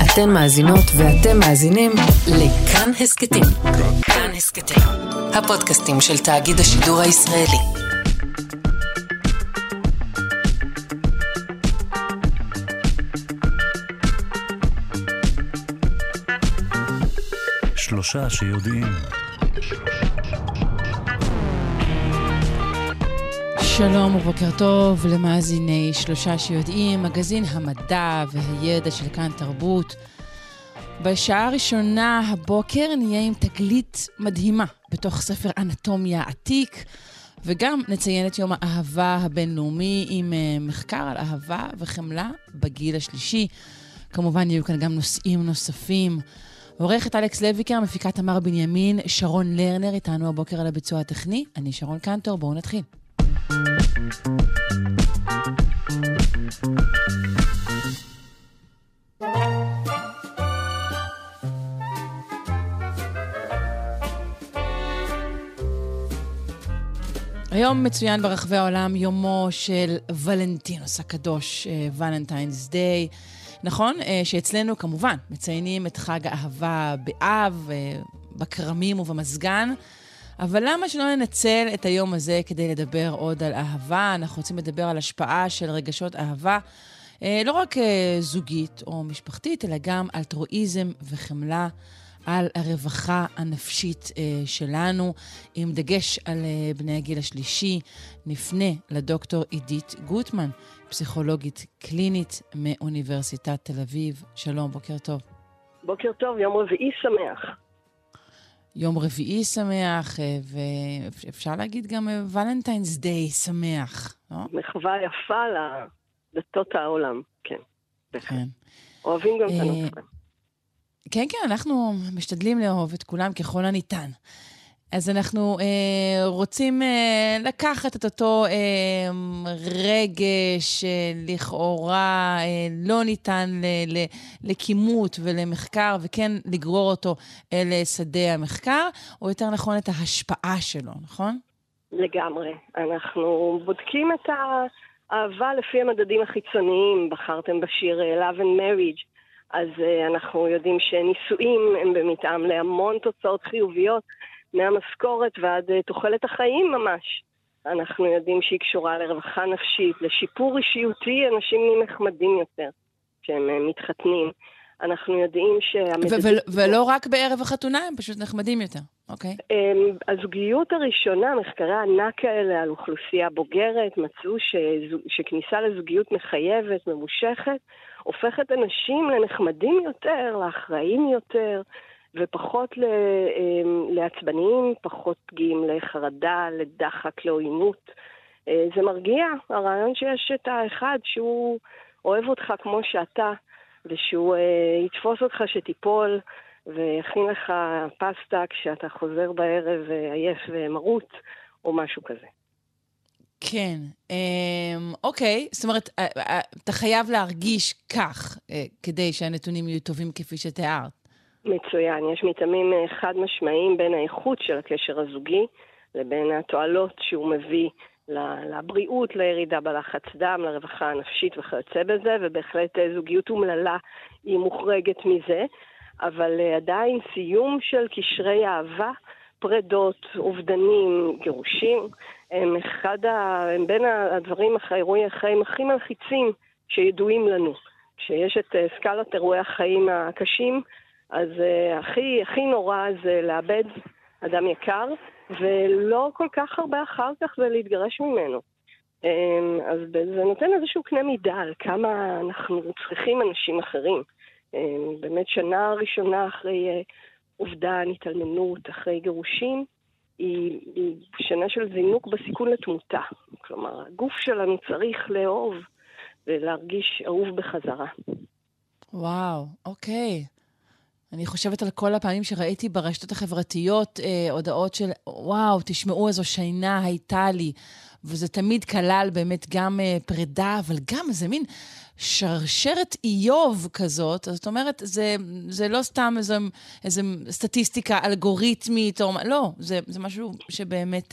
אתן מאזינות ואתם מאזינים לכאן הסקטים. כאן הסקטים, הפודקאסטים של תאגיד השידור הישראלי. שלושה שיודעים. שלום ובוקר טוב למאזיני שלושה שיודעים, מגזין המדע והידע של כאן תרבות. בשעה הראשונה הבוקר נהיה עם תגלית מדהימה בתוך ספר אנטומיה עתיק, וגם נציין את יום האהבה הבינלאומי עם מחקר על אהבה וחמלה בגיל השלישי. כמובן יהיו כאן גם נושאים נוספים. עורכת אלכס לויקר, מפיקת תמר בנימין, שרון לרנר איתנו הבוקר על הביצוע הטכני. אני שרון קנטור, בואו נתחיל. היום מצוין ברחבי העולם יומו של ולנטינוס הקדוש, ולנטיינס דיי. נכון שאצלנו כמובן מציינים את חג האהבה באב, בקרמים ובמזגן, אבל למה שלא ננצל את היום הזה כדי לדבר עוד על אהבה? אנחנו רוצים לדבר על השפעה של רגשות אהבה, לא רק זוגית או משפחתית, אלא גם אלטרואיזם וחמלה, על הרווחה הנפשית שלנו, עם דגש על בני הגיל השלישי. נפנה לדוקטור עידית גוטמן, פסיכולוגית קלינית מאוניברסיטת תל אביב. שלום, בוקר טוב. בוקר טוב, יום רביעי שמח. יום רביעי שמח, ואפשר להגיד גם ולנטיינס דיי שמח, לא? מחווה יפה לדתות העולם, כן. כן. אוהבים גם את הנוצרים. כן, כן, אנחנו משתדלים לאהוב את כולם ככל הניתן. אז אנחנו רוצים לקחת את אותו רגש לכאורה לא ניתן לכימות ולמחקר, וכן לגרור אותו אל שדה המחקר, או יותר נכון את ההשפעה שלו, נכון? לגמרי. אנחנו בודקים את האהבה לפי המדדים החיצוניים. בחרתם בשיר Love and Marriage. אז אנחנו יודעים שנישואים הם במתאם להמון תוצאות חיוביות, מהמשכורת ועד תוחלת החיים ממש. אנחנו יודעים שהיא קשורה לרווחה נפשית, לשיפור אישיותי, אנשים נהיים נחמדים יותר כשהם מתחתנים. אנחנו יודעים ולא רק בערב החתונה, הם פשוט נחמדים יותר, אוקיי? הזוגיות הראשונה, מחקרי ענק האלה על אוכלוסייה בוגרת, מצאו שכניסה לזוגיות מחייבת, ממושכת, הופכת אנשים לנחמדים יותר, לאחראים יותר, ופחות לעצבניים, פחות פגיעים לחרדה, לדחק, לעוינות. זה מרגיע, הרעיון שיש את האחד שהוא אוהב אותך כמו שאתה, ושהוא יתפוס אותך שתיפול, ויכין לך פסטה כשאתה חוזר בערב עייף ומרוט, או משהו כזה. כן, אוקיי, זאת אומרת, אתה חייב להרגיש כך, כדי שהנתונים יהיו טובים כפי שתיארת. מצוין, יש מתאמים חד משמעיים בין האיכות של הקשר הזוגי, לבין התועלות שהוא מביא לבריאות, לירידה בלחץ דם, לרווחה הנפשית וכיוצא בזה, ובהחלט זוגיות אומללה היא מוחרגת מזה, אבל עדיין סיום של קשרי אהבה, פרדות, אובדנים, גירושים, הם בין הדברים, האירועי החיים הכי מלחיצים שידועים לנו. כשיש את סקלת אירועי החיים הקשים, אז הכי נורא זה לאבד אדם יקר, ולא כל כך הרבה אחר כך זה להתגרש ממנו. אז זה נותן איזשהו קנה מידה על כמה אנחנו צריכים אנשים אחרים. באמת שנה ראשונה אחרי אובדן, התאלמנות, אחרי גירושים, היא שנה של זינוק בסיכון לתמותה. כלומר, הגוף שלנו צריך לאהוב ולהרגיש אהוב בחזרה. וואו, אוקיי. אני חושבת על כל הפעמים שראיתי ברשתות החברתיות הודעות של, וואו, תשמעו איזו שינה הייתה לי, וזה תמיד כלל באמת גם פרידה, אבל גם איזה מין שרשרת איוב כזאת, זאת אומרת, זה לא סתם איזה סטטיסטיקה אלגוריתמית, או, לא, זה משהו שבאמת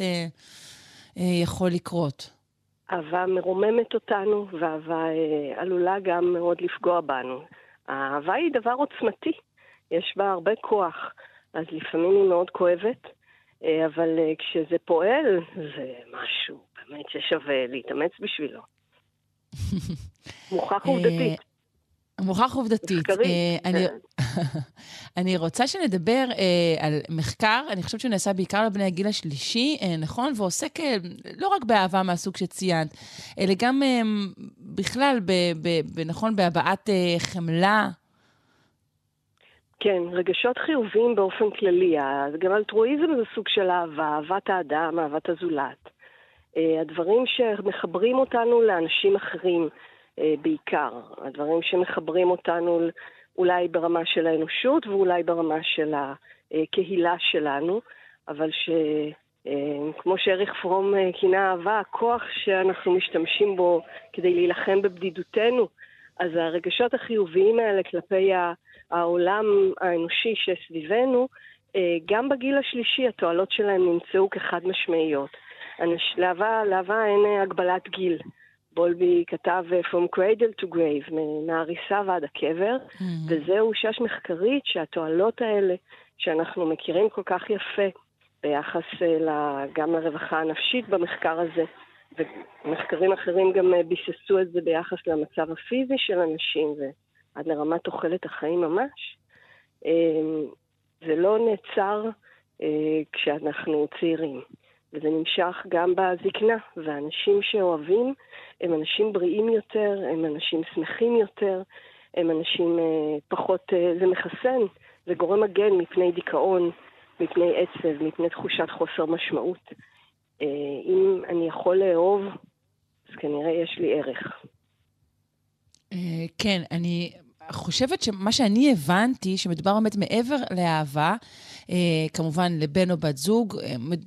יכול לקרות. אהבה מרוממת אותנו, ואהבה עלולה גם מאוד לפגוע בנו. האהבה היא דבר עוצמתי, יש בה הרבה כוח, אז לפעמים היא מאוד כואבת, אבל כשזה פועל, זה משהו באמת ששווה להתאמץ בשבילו. מוכח עובדתית. מוכח עובדתית. אני רוצה שנדבר על מחקר, אני חושבת שהוא נעשה בעיקר לבני הגיל השלישי, נכון? ועוסק לא רק באהבה מהסוג שציינת, אלא גם בכלל, נכון, בהבעת חמלה. כן, רגשות חיוביים באופן כללי. גם אלטרואיזם זה סוג של אהבה, אהבת האדם, אהבת הזולת. הדברים שמחברים אותנו לאנשים אחרים בעיקר. הדברים שמחברים אותנו אולי ברמה של האנושות ואולי ברמה של הקהילה שלנו, אבל כמו שאריך פרום כינה אהבה, הכוח שאנחנו משתמשים בו כדי להילחם בבדידותנו, אז הרגשות החיוביים האלה כלפי העולם האנושי שסביבנו, גם בגיל השלישי התועלות שלהם נמצאו כחד משמעיות. לאהבה אין הגבלת גיל. בולבי כתב From Cradle to Grave, מהעריסה ועד הקבר, וזהו שש מחקרית שהתועלות האלה שאנחנו מכירים כל כך יפה ביחס גם לרווחה הנפשית במחקר הזה, ומחקרים אחרים גם ביססו את זה ביחס למצב הפיזי של אנשים ועד לרמת תוחלת החיים ממש. זה לא נעצר כשאנחנו צעירים. וזה נמשך גם בזקנה, והאנשים שאוהבים הם אנשים בריאים יותר, הם אנשים שמחים יותר, הם אנשים פחות, זה מחסן, זה גורם מגן מפני דיכאון, מפני עצב, מפני תחושת חוסר משמעות. אם אני יכול לאהוב, אז כנראה יש לי ערך. כן, אני חושבת שמה שאני הבנתי, שמדובר באמת מעבר לאהבה, כמובן לבן או בת זוג,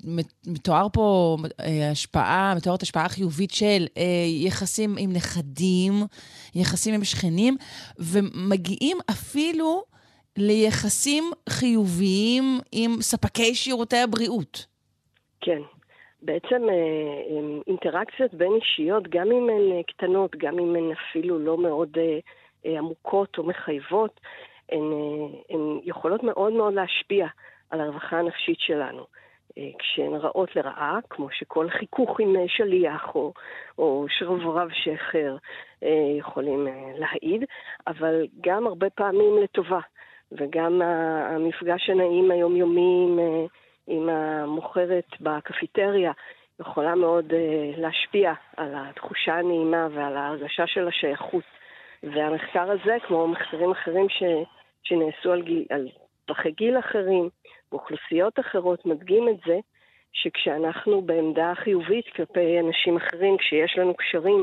מתוארת השפעה חיובית של יחסים עם נכדים, יחסים עם שכנים, ומגיעים אפילו ליחסים חיוביים עם ספקי שירותי הבריאות. כן, בעצם אינטראקציות בין אישיות, גם אם הן קטנות, גם אם הן אפילו לא מאוד עמוקות או מחייבות, הן יכולות מאוד מאוד להשפיע על הרווחה הנפשית שלנו. כשהן רעות לרעה, כמו שכל חיכוך עם שליח או שרברב שחר יכולים להעיד, אבל גם הרבה פעמים לטובה, וגם המפגש הנעים היומיומי עם המוכרת בקפיטריה יכולה מאוד להשפיע על התחושה הנעימה ועל ההרגשה של השייכות. והמחקר הזה, כמו מחקרים אחרים שנעשו על טווחי גיל אחרים, באוכלוסיות אחרות, מדגים את זה, שכשאנחנו בעמדה חיובית כלפי אנשים אחרים, כשיש לנו קשרים,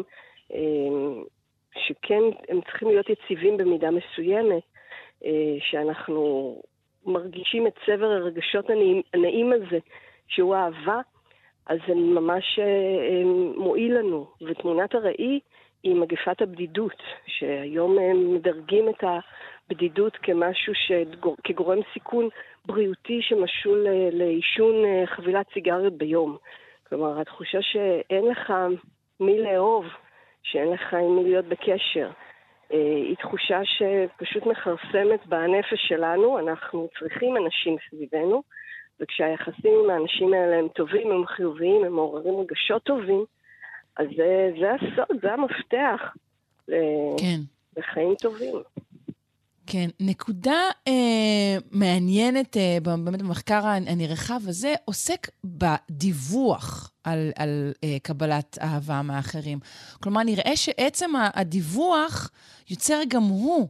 שכן הם צריכים להיות יציבים במידה מסוימת, שאנחנו מרגישים את צבר הרגשות הנעים הזה, שהוא אהבה, אז זה ממש מועיל לנו. ותמונת הראי היא מגפת הבדידות, שהיום הם מדרגים את הבדידות כמשהו כגורם סיכון בריאותי שמשול לעישון חבילת סיגריות ביום. כלומר, התחושה שאין לך מי לאהוב, שאין לך עם מי להיות בקשר, היא תחושה שפשוט מחרסמת בנפש שלנו. אנחנו צריכים אנשים סביבנו, וכשהיחסים עם האנשים האלה הם טובים, הם חיוביים, הם מעוררים רגשות טובים, אז זה הסוד, זה המפתח לחיים טובים. כן, נקודה מעניינת באמת במחקר הנרחב הזה, עוסק בדיווח על קבלת אהבה מאחרים. כלומר, נראה שעצם הדיווח יוצר גם הוא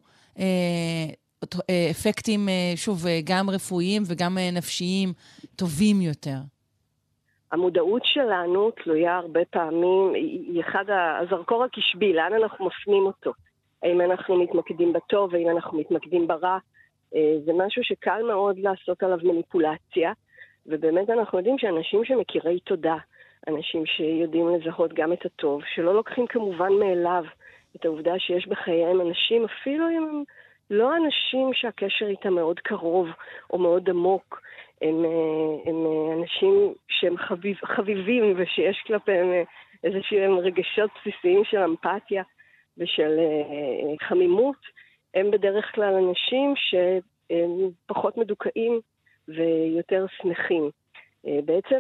אפקטים, שוב, גם רפואיים וגם נפשיים טובים יותר. המודעות שלנו תלויה הרבה פעמים, היא אחד הזרקור הקשבי, לאן אנחנו מפנים אותו. האם אנחנו מתמקדים בטוב, האם אנחנו מתמקדים ברע. זה משהו שקל מאוד לעשות עליו מניפולציה, ובאמת אנחנו יודעים שאנשים שמכירי תודה, אנשים שיודעים לזהות גם את הטוב, שלא לוקחים כמובן מאליו את העובדה שיש בחייהם אנשים, אפילו אם הם לא אנשים שהקשר איתם מאוד קרוב או מאוד עמוק, הם אנשים שהם חביבים ושיש כלפיהם איזשהם רגשות בסיסיים של אמפתיה ושל חמימות, הם בדרך כלל אנשים שהם פחות מדוכאים ויותר שמחים. בעצם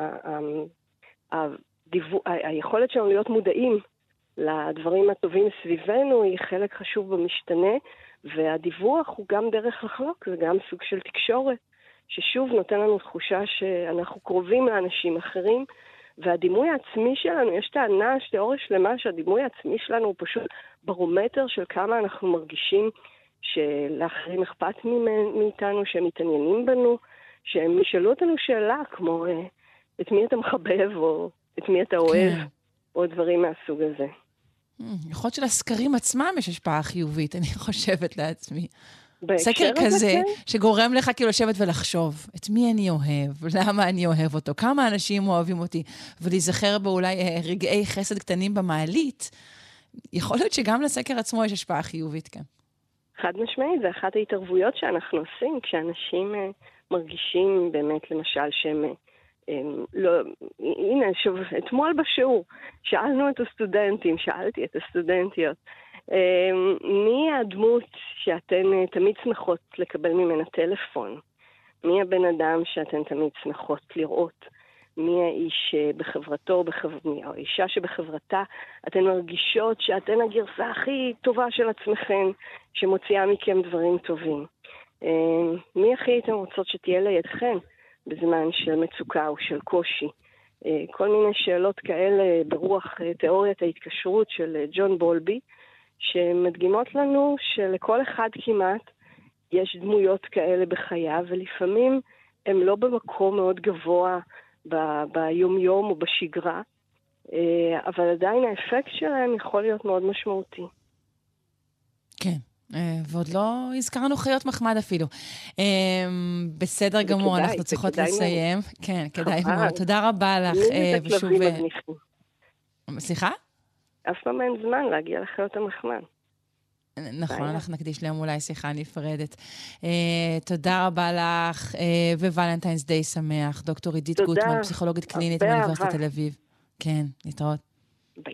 היכולת שלנו להיות מודעים לדברים הטובים סביבנו היא חלק חשוב במשתנה, והדיווח הוא גם דרך לחלוק, זה גם סוג של תקשורת, ששוב נותן לנו תחושה שאנחנו קרובים לאנשים אחרים, והדימוי העצמי שלנו, יש טענה, יש תיאוריה שלמה שהדימוי העצמי שלנו הוא פשוט ברומטר של כמה אנחנו מרגישים שלאחרים אכפת מאיתנו, שהם מתעניינים בנו, שהם ישאלו אותנו שאלה כמו את מי אתה מחבב או את מי אתה אוהב, או דברים מהסוג הזה. יכול להיות שלסקרים עצמם יש השפעה חיובית, אני חושבת לעצמי. סקר בהקשר כזה הזה, שגורם לך כאילו לשבת ולחשוב, את מי אני אוהב, למה אני אוהב אותו, כמה אנשים אוהבים אותי, ולהיזכר באולי רגעי חסד קטנים במעלית, יכול להיות שגם לסקר עצמו יש השפעה חיובית, כן. חד משמעית, זה אחת ההתערבויות שאנחנו עושים, כשאנשים מרגישים באמת, למשל, שהם לא, הנה, שוב, אתמול בשיעור, שאלנו את הסטודנטים, שאלתי את הסטודנטיות, מי הדמות שאתן תמיד שמחות לקבל ממנה טלפון? מי הבן אדם שאתן תמיד שמחות לראות? מי האיש בחברתו, או האישה שבחברתה אתן מרגישות שאתן הגרסה הכי טובה של עצמכן, שמוציאה מכם דברים טובים? מי הכי הייתן רוצות שתהיה לידכן בזמן של מצוקה או של קושי? כל מיני שאלות כאלה ברוח תיאוריית ההתקשרות של ג'ון בולבי, שמדגימות לנו שלכל אחד כמעט יש דמויות כאלה בחייו, ולפעמים הם לא במקום מאוד גבוה ביום-יום או בשגרה, אבל עדיין האפקט שלהם יכול להיות מאוד משמעותי. כן. ועוד לא הזכרנו חיות מחמד אפילו. בסדר גמור, אנחנו צריכות לסיים. כן, כדאי מאוד. תודה רבה לך. ושוב... סליחה? אף פעם אין זמן להגיע לחיות המחמד. נכון, אנחנו נקדיש להם אולי שיחה נפרדת. תודה רבה לך, וולנטיינס דיי שמח. דוקטור עידית גוטמן, פסיכולוגית קלינית מאוניברסיטת תל אביב. כן, להתראות. ביי.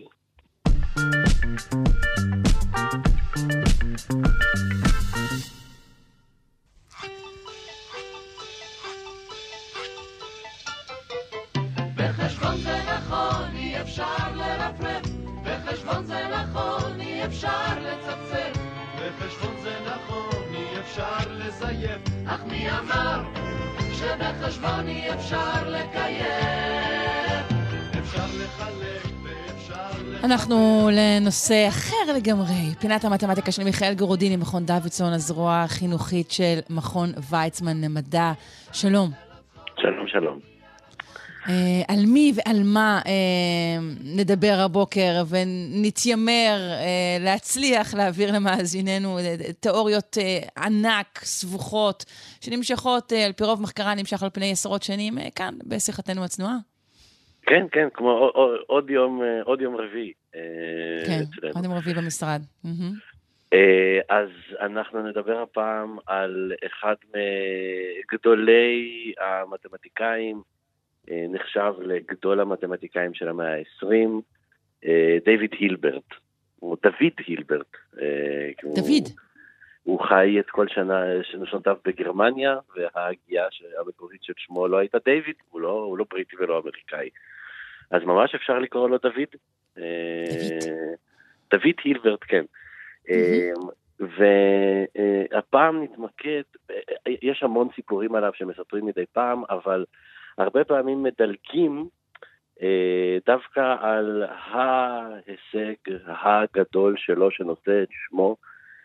בחשבון זה נכון, אי אפשר לרפרף, בחשבון זה נכון, אי אפשר לצפצף, בחשבון זה נכון, אי אפשר לזייף, אך מי אמר שבחשבון אי אפשר לקיים, אפשר לחלק ואפשר אנחנו לנושא אחר לגמרי, פינת המתמטיקה של מיכאל גורודיני, מכון דוידסון, הזרוע החינוכית של מכון ויצמן למדע. שלום. שלום, שלום. על מי ועל מה נדבר הבוקר ונתיימר להצליח להעביר למאזיננו תיאוריות ענק, סבוכות, שנמשכות על פי רוב מחקרה נמשך על פני עשרות שנים, כאן בשיחתנו הצנועה. כן, כן, כמו עוד יום רביעי. כן, עוד יום רביעי במשרד. אז אנחנו נדבר הפעם על אחד מגדולי המתמטיקאים, נחשב לגדול המתמטיקאים של המאה ה-20, דיוויד הילברט, או דוד הילברט. דוד. הוא חי את כל שנותיו בגרמניה, וההגיעה המקורית של שמו לא הייתה דיוויד, הוא לא בריטי ולא אמריקאי. אז ממש אפשר לקרוא לו דוד. דוד הילברט, כן. והפעם נתמקד, יש המון סיפורים עליו שמספרים מדי פעם, אבל הרבה פעמים מדלגים דווקא על ההישג הגדול שלו שנושא את שמו,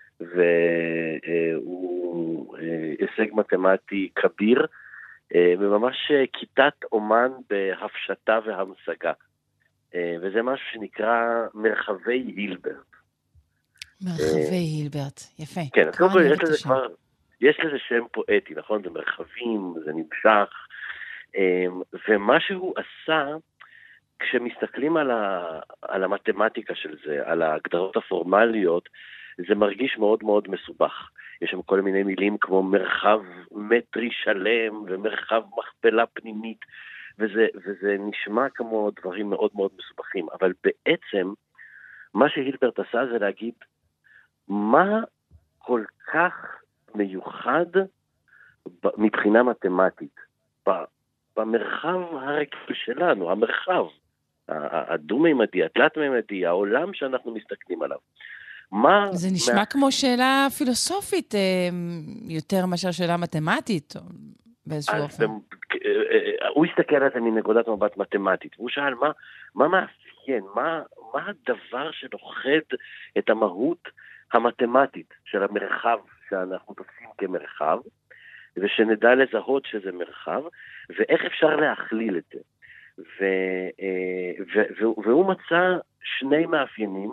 והוא הישג מתמטי כביר, וממש כיתת אומן בהפשטה והמשגה. וזה משהו שנקרא מרחבי הילברט. מרחבי הילברט, יפה. כן, אז קודם כל יש לזה שם פואטי, נכון? זה מרחבים, זה נמשך, ומה שהוא עשה, כשמסתכלים על המתמטיקה של זה, על ההגדרות הפורמליות, זה מרגיש מאוד מאוד מסובך. יש שם כל מיני מילים כמו מרחב מטרי שלם, ומרחב מכפלה פנימית, וזה נשמע כמו דברים מאוד מאוד מסובכים, אבל בעצם, מה שהילברט עשה זה להגיד, מה כל כך מיוחד מבחינה מתמטית. במרחב הרגיל שלנו, המרחב, הדו-מימדי, התלת-מימדי, העולם שאנחנו מסתכלים עליו. זה נשמע כמו שאלה פילוסופית יותר מאשר שאלה מתמטית, באיזשהו אופן. הוא הסתכל על זה מנקודת מבט מתמטית, והוא שאל מה מאפיין, מה הדבר שנוחד את המהות המתמטית של המרחב שאנחנו תופסים כמרחב, ושנדע לזהות שזה מרחב, ואיך אפשר להכליל את זה. והוא מצא שני מאפיינים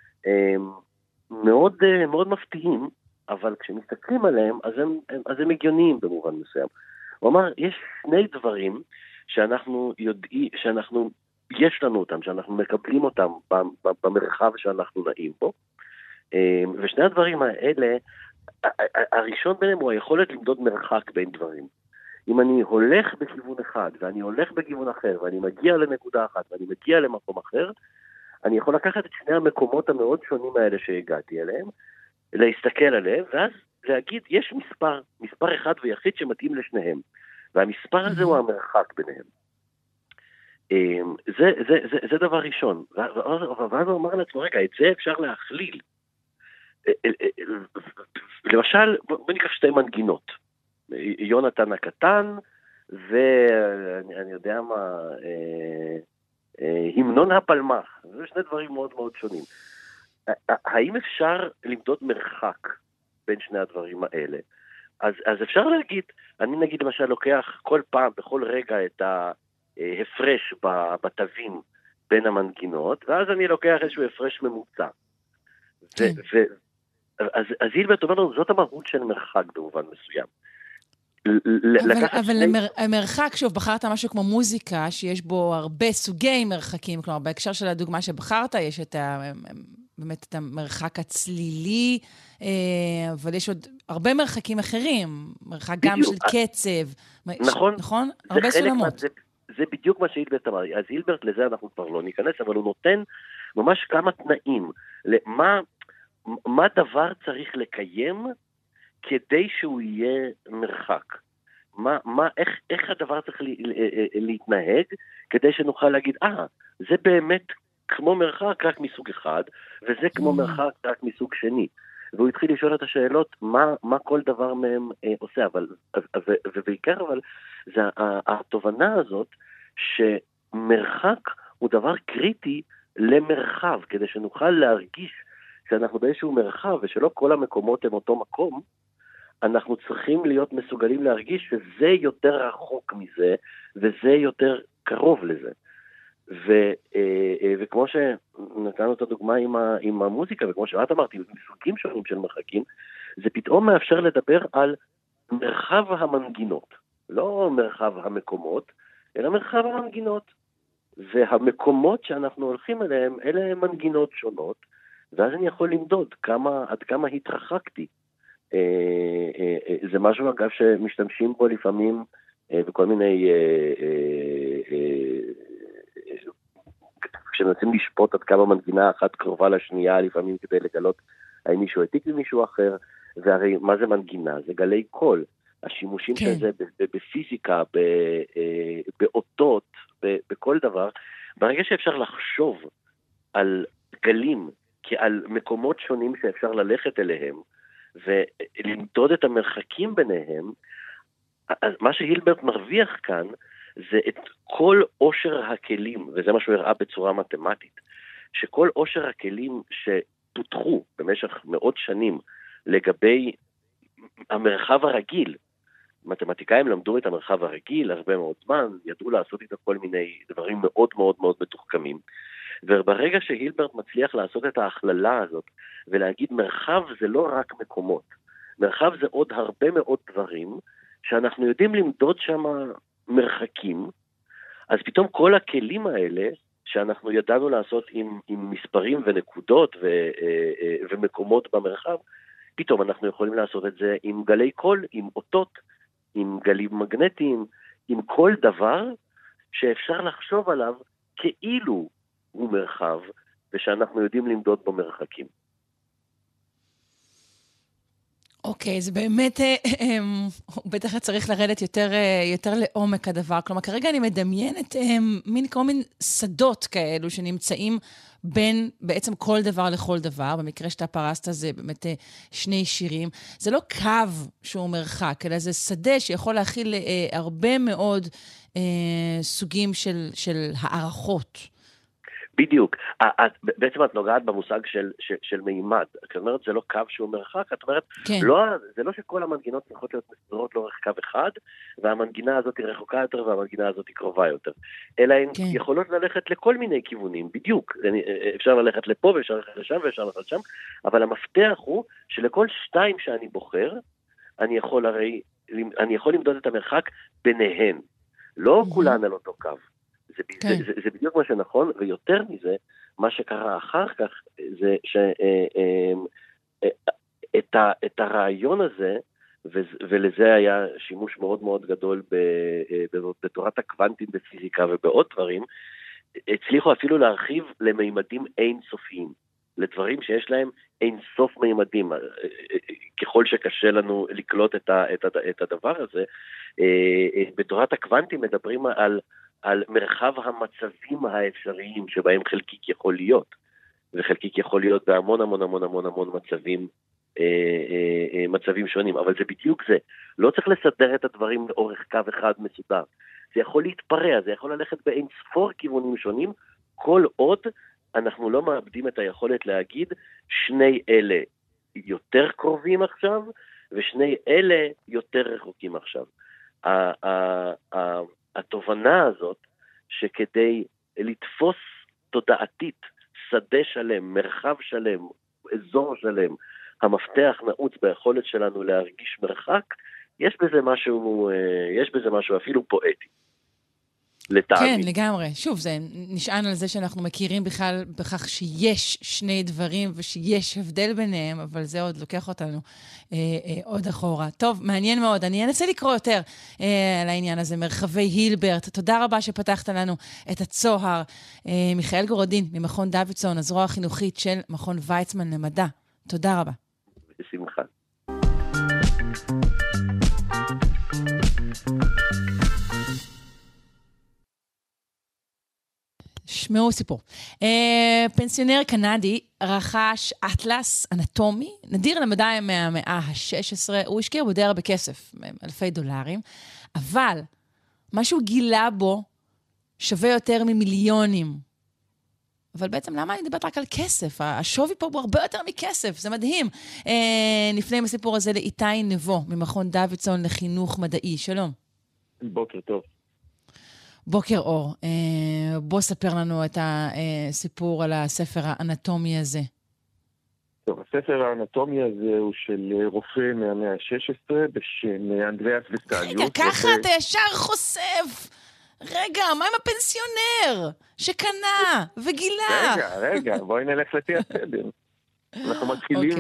מאוד, מאוד מפתיעים, אבל כשמסתכלים עליהם, אז הם הגיוניים במובן מסוים. הוא אמר, יש שני דברים שאנחנו יודעים, יש לנו אותם, שאנחנו מקבלים אותם במרחב שאנחנו נעים בו, ושני הדברים האלה, הראשון ביניהם הוא היכולת למדוד מרחק בין דברים. אם אני הולך בכיוון אחד, ואני הולך בכיוון אחר, ואני מגיע לנקודה אחת, ואני מגיע למקום אחר, אני יכול לקחת את שני המקומות המאוד שונים האלה שהגעתי אליהם, להסתכל עליהם, ואז להגיד, יש מספר אחד ויחיד שמתאים לשניהם, והמספר הזה הוא המרחק ביניהם. זה דבר ראשון. ואז הוא אמר לעצמו, רגע, את זה אפשר להכליל. למשל, בוא ניקח שתי מנגינות. יונתן הקטן, ואני יודע מה, המנון הפלמח. זה שני דברים מאוד מאוד שונים. האם אפשר למדוד מרחק בין שני הדברים האלה? אז אפשר להגיד, אני נגיד למשל לוקח כל פעם, בכל רגע את ההפרש בתווים בין המנגינות, ואז אני לוקח איזשהו הפרש ממוצע. אז הילברט אומר לנו, זאת המהות של מרחק במובן מסוים. אבל המרחק, שוב, בחרת משהו כמו מוזיקה, שיש בו הרבה סוגי מרחקים, כלומר, בהקשר של הדוגמה שבחרת, יש באמת את המרחק הצלילי, אבל יש עוד הרבה מרחקים אחרים, מרחק גם של קצב. נכון? הרבה סולמות. זה בדיוק מה שהילברט אמר. אז הילברט, לזה אנחנו כבר לא ניכנס, אבל הוא נותן ממש כמה תנאים. מה דבר צריך לקיים כדי שהוא יהיה מרחק? איך הדבר צריך להתנהג כדי שנוכל להגיד, זה באמת כמו מרחק רק מסוג אחד, וזה כמו מרחק רק מסוג שני. והוא התחיל לשאול את השאלות, מה כל דבר מהם עושה, ובעיקר אבל, זה התובנה הזאת, שמרחק הוא דבר קריטי למרחב, כדי שנוכל להרגיש שאנחנו באיזשהו מרחב, ושלא כל המקומות הם אותו מקום, אנחנו צריכים להיות מסוגלים להרגיש שזה יותר רחוק מזה, וזה יותר קרוב לזה. וכמו שנתנו את הדוגמה עם המוזיקה, וכמו שאת אמרתי, מסוגים שונים של מרחקים, זה פתאום מאפשר לדבר על מרחב המנגינות. לא מרחב המקומות, אלא מרחב המנגינות. והמקומות שאנחנו הולכים אליהם, אלה הם מנגינות שונות, ואז אני יכול למדוד עד כמה התרחקתי. זה משהו אגב שמשתמשים בו לפעמים בכל מיני, כשמנסים לשפוט עד כמה מנגינה אחת קרובה לשנייה, לפעמים כדי לגלות האם מישהו העתיק למישהו אחר, והרי מה זה מנגינה? זה גלי קול. השימושים של זה בפיזיקה, באותות, בכל דבר, ברגע שאפשר לחשוב על גלים, כעל מקומות שונים שאפשר ללכת אליהם, ולמדוד את המרחקים ביניהם, אז מה שהילברט מרוויח כאן, זה את כל עושר הכלים, וזה מה שהוא הראה בצורה מתמטית, שכל עושר הכלים שפותחו במשך מאות שנים, לגבי המרחב הרגיל, מתמטיקאים למדו את המרחב הרגיל הרבה מאוד זמן, ידעו לעשות איתו כל מיני דברים מאוד מאוד מאוד מתוחכמים, וברגע שהילברט מצליח לעשות את ההכללה הזאת, ולהגיד מרחב זה לא רק מקומות, מרחב זה עוד הרבה מאוד דברים, שאנחנו יודעים למדוד שם מרחקים, אז פתאום כל הכלים האלה, שאנחנו ידענו לעשות עם מספרים ונקודות ומקומות במרחב, פתאום אנחנו יכולים לעשות את זה עם גלי קול, עם אותות, עם גלים מגנטיים, עם כל דבר שאפשר לחשוב עליו כאילו הוא מרחב, ושאנחנו יודעים למדוד בו מרחקים. אוקיי, זה באמת, בטח צריך לרדת יותר לעומק הדבר. כלומר, כרגע אני מדמיינת כל מיני שדות כאלו שנמצאים בין בעצם כל דבר לכל דבר. במקרה שאתה פרסת זה באמת שני שירים. זה לא קו שהוא מרחק, אלא זה שדה שיכול להכיל הרבה מאוד סוגים של הערכות. בדיוק. בעצם את נוגעת במושג של מימד. את אומרת, זה לא קו שהוא מרחק, את אומרת, כן. זה לא שכל המנגינות צריכות להיות מסודרות לאורך קו אחד, והמנגינה הזאת היא רחוקה יותר, והמנגינה הזאת היא קרובה יותר. אלא הן כן. יכולות ללכת לכל מיני כיוונים, בדיוק. אפשר ללכת לפה, ואפשר ללכת לשם, ואפשר ללכת לשם, אבל המפתח הוא שלכל שתיים שאני בוחר, אני יכול למדוד את המרחק ביניהן. לא כולן על אותו קו. זה בדיוק מה שנכון, ויותר מזה, מה שקרה אחר כך, זה שאת הרעיון הזה, ולזה היה שימוש מאוד מאוד גדול בתורת הקוונטים בפיזיקה ובעוד דברים, הצליחו אפילו להרחיב למימדים אינסופיים, לדברים שיש להם אינסוף מימדים. ככל שקשה לנו לקלוט את הדבר הזה, בתורת הקוונטים מדברים על מרחב המצבים האפשריים שבהם חלקיק יכול להיות, וחלקיק יכול להיות בהמון המון המון המון המון מצבים שונים, אבל זה בדיוק זה. לא צריך לסדר את הדברים לאורך קו אחד מסודר. זה יכול להתפרע, זה יכול ללכת באין ספור כיוונים שונים, כל עוד אנחנו לא מאבדים את היכולת להגיד שני אלה יותר קרובים עכשיו, ושני אלה יותר רחוקים עכשיו. התובנה הזאת, שכדי לתפוס תודעתית שדה שלם, מרחב שלם, אזור שלם, המפתח נעוץ ביכולת שלנו להרגיש מרחק, יש בזה משהו אפילו פואטי. לטעמי. כן, לגמרי. שוב, זה נשען על זה שאנחנו מכירים בכלל בכך שיש שני דברים ושיש הבדל ביניהם, אבל זה עוד לוקח אותנו עוד אחורה. טוב, מעניין מאוד. אני אנסה לקרוא יותר על העניין הזה, מרחבי הילברט. תודה רבה שפתחת לנו את הצוהר. מיכאל גורדין, ממכון דוידסון, הזרוע החינוכית של מכון ויצמן למדע. תודה רבה. בשמחה. שמעו סיפור. פנסיונר קנדי רכש אטלס אנטומי, נדיר למדי מהמאה ה-16, הוא השקיע בו די הרבה כסף, $1,000, אבל מה שהוא גילה בו שווה יותר ממיליונים. אבל בעצם למה אני מדברת רק על כסף? השווי פה הוא הרבה יותר מכסף, זה מדהים. נפנה עם הסיפור הזה לאיתי נבו, ממכון דוידסון לחינוך מדעי. שלום. בוקר טוב. בוקר אור. בוא ספר לנו את הסיפור על הספר האנטומי הזה. טוב, הספר האנטומי הזה הוא של רופא מהמאה ה-16 בשם אנדריאס וסאליוס. רגע, ככה אתה ישר חושף. רגע, מה עם הפנסיונר שקנה וגילה? רגע, בואי נלך לפי הסדר. אנחנו מתחילים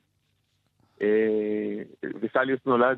וסאליוס נולד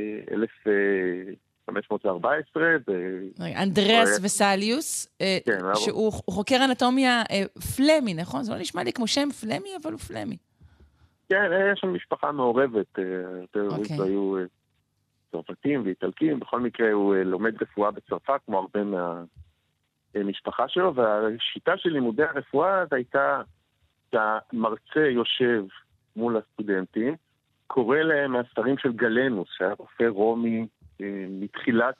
ב-1514. אנדריאס וסאליוס, שהוא חוקר אנטומיה פלמי, נכון? זה לא נשמע לי כמו שם פלמי, אבל הוא פלמי. כן, יש שם משפחה מעורבת, היו צרפתים ואיטלקים, בכל מקרה הוא לומד רפואה בצרפת, כמו הרבה מהמשפחה שלו, והשיטה של לימודי הרפואה הייתה שהמרצה יושב מול הסטודנטים, קורא להם מהספרים של גלנוס, שהיה רופא רומי מתחילת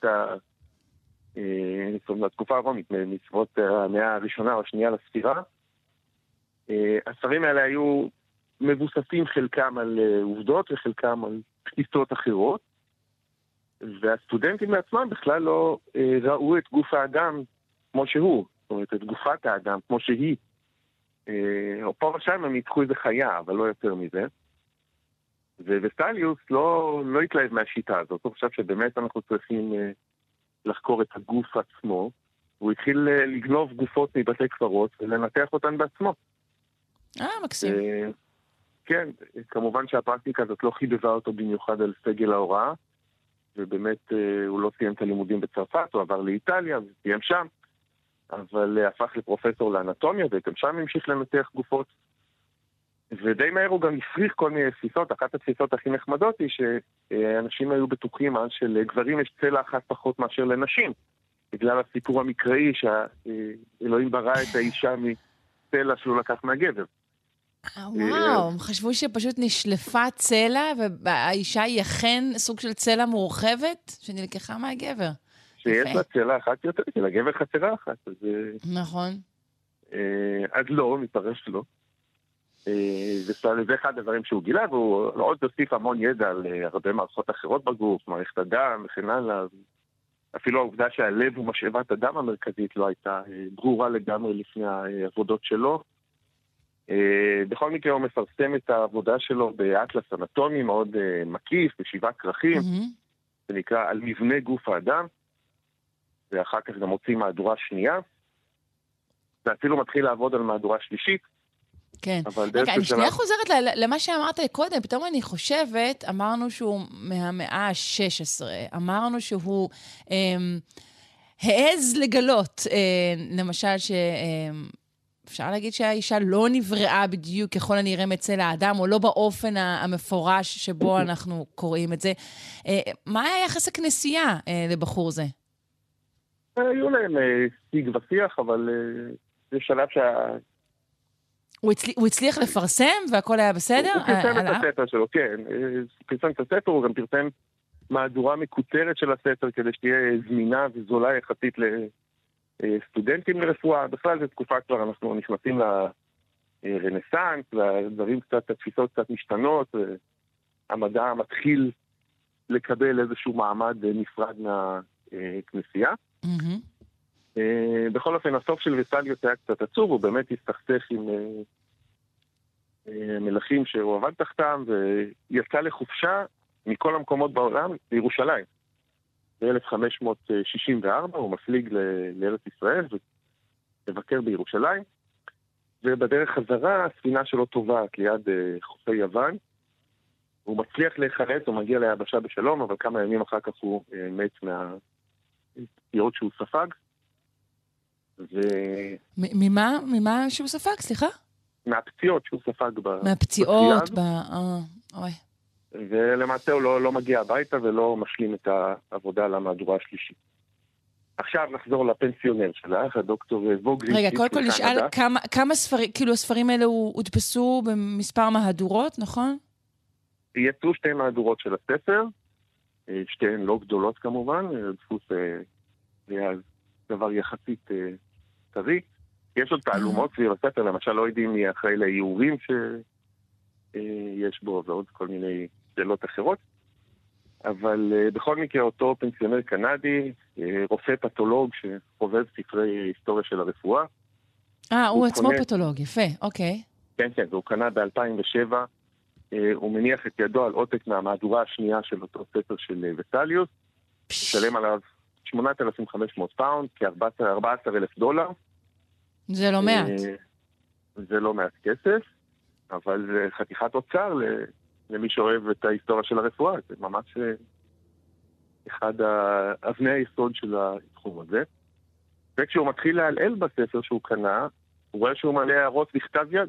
התקופה הרומית, מצוות המאה הראשונה או השנייה לספירה. הספרים האלה היו מבוססים חלקם על עובדות וחלקם על תפיסות אחרות, והסטודנטים בעצמם בכלל לא ראו את גוף האדם כמו שהוא, זאת אומרת, את גופת האדם כמו שהיא. או פה ושם הם יתחו איזה חיה, אבל לא יותר מזה. וסאליוס לא התלהב מהשיטה הזאת, הוא חושב שבאמת אנחנו צריכים לחקור את הגוף עצמו, הוא התחיל לגנוב גופות מבתי קברות ולנתח אותן בעצמו. מקסים. כן, כמובן שהפרקטיקה הזאת לא חיבבה אותו במיוחד על סגל ההוראה, ובאמת הוא לא סיים את הלימודים בצרפת, הוא עבר לאיטליה וסיים שם, אבל הפך לפרופסור לאנטומיה, וגם שם המשיך לנתח גופות. ודי מהר הוא גם הפריך כל מיני תפיסות. אחת התפיסות הכי נחמדות היא שאנשים היו בטוחים אז שלגברים יש צלע אחת פחות מאשר לנשים, בגלל הסיפור המקראי שהאלוהים ברא את האישה מצלע שהוא לקח מהגבר. וואו, חשבו שפשוט נשלפה צלע, והאישה היא אכן סוג של צלע מורחבת שנלקחה מהגבר. שיש לה צלע אחת יותר, כי לגבר חסרה אחת. נכון. אז לא, מתפרש לא. וזה אחד הדברים שהוא גילה, והוא עוד הוסיף המון ידע על הרבה מערכות אחרות בגוף, מערכת הדם וכן הלאה. אפילו העובדה שהלב הוא משאבת הדם המרכזית לא הייתה ברורה לגמרי לפני העבודות שלו. בכל מקרה הוא מפרסם את העבודה שלו באטלס אנטומי מאוד מקיף, ב7 כרכים, זה נקרא על מבנה גוף האדם, ואחר כך גם מוציא מהדורה שנייה, ואפילו מתחיל לעבוד על מהדורה שלישית. כן. רגע, אני שנייה חוזרת למה שאמרת קודם, פתאום אני חושבת, אמרנו שהוא מהמאה ה-16, אמרנו שהוא העז לגלות, למשל אפשר להגיד שהאישה לא נבראה בדיוק ככל הנראה מצל האדם, או לא באופן המפורש שבו אנחנו קוראים את זה. מה היה יחס הכנסייה לבחור זה? היו להם שיג ושיח, אבל זה שלב הוא הצליח לפרסם והכל היה בסדר? הוא פרסם את הספר שלו, כן. פרסם את הספר, הוא גם פרסם מהדורה מקוצרת של הספר, כדי שתהיה זמינה וזולה יחסית סטודנטים לרפואה. בכלל זו תקופה כבר, אנחנו נכנסים לרנסנס, והדברים קצת, התפיסות קצת משתנות, המדע מתחיל לקבל איזשהו מעמד נפרד מהכנסייה. בכל אופן, הסוף של וסליוס היה קצת עצוב, הוא באמת הסתכסך עם מלכים שהוא עבד תחתם, ויצא לחופשה מכל המקומות בעולם לירושלים. ב-1564 הוא מפליג לארץ ישראל ולבקר בירושלים, ובדרך חזרה הספינה שלו טובעת ליד חופי יוון. הוא מצליח להיחלץ, הוא מגיע ליבשה בשלום, אבל כמה ימים אחר כך הוא מת מהפציעות שהוא ספג. ממה שהוא ספג, סליחה? מהפציעות שהוא ספג. מהפציעות, אוי. ולמעשה הוא לא מגיע הביתה ולא משלים את העבודה על המהדורה השלישית. עכשיו נחזור לפנסיונר שלך, הדוקטור ווגלין. רגע, קודם כל נשאל כמה ספרים, כאילו הספרים האלה הודפסו במספר מהדורות, נכון? יצאו 2 מהדורות של הספר, 2 לא גדולות כמובן, דפוס היה דבר יחסית טרי. יש עוד תעלומות סביב הספר, למשל לא יודעים מי אחראי לאיורים שיש בו ועוד כל מיני שאלות אחרות. אבל בכל מקרה אותו פנסיונר קנדי, רופא פתולוג שחובב ספרי היסטוריה של הרפואה. הוא עצמו פתולוג, יפה, אוקיי. כן, כן, והוא קנה ב-2007, הוא מניח את ידו על עותק מהמהדורה השנייה של אותו ספר של וסליוס, שלם עליו 8,500 פאונד, כ$14,000. זה לא מעט. זה לא מעט כסף, אבל זה חתיכת אוצר למי שאוהב את ההיסטוריה של הרפואה. זה ממש אחד אבני היסוד של התחום הזה. וכשהוא מתחיל להעלל בספר שהוא קנה, הוא רואה שהוא מלא הערות בכתב יד.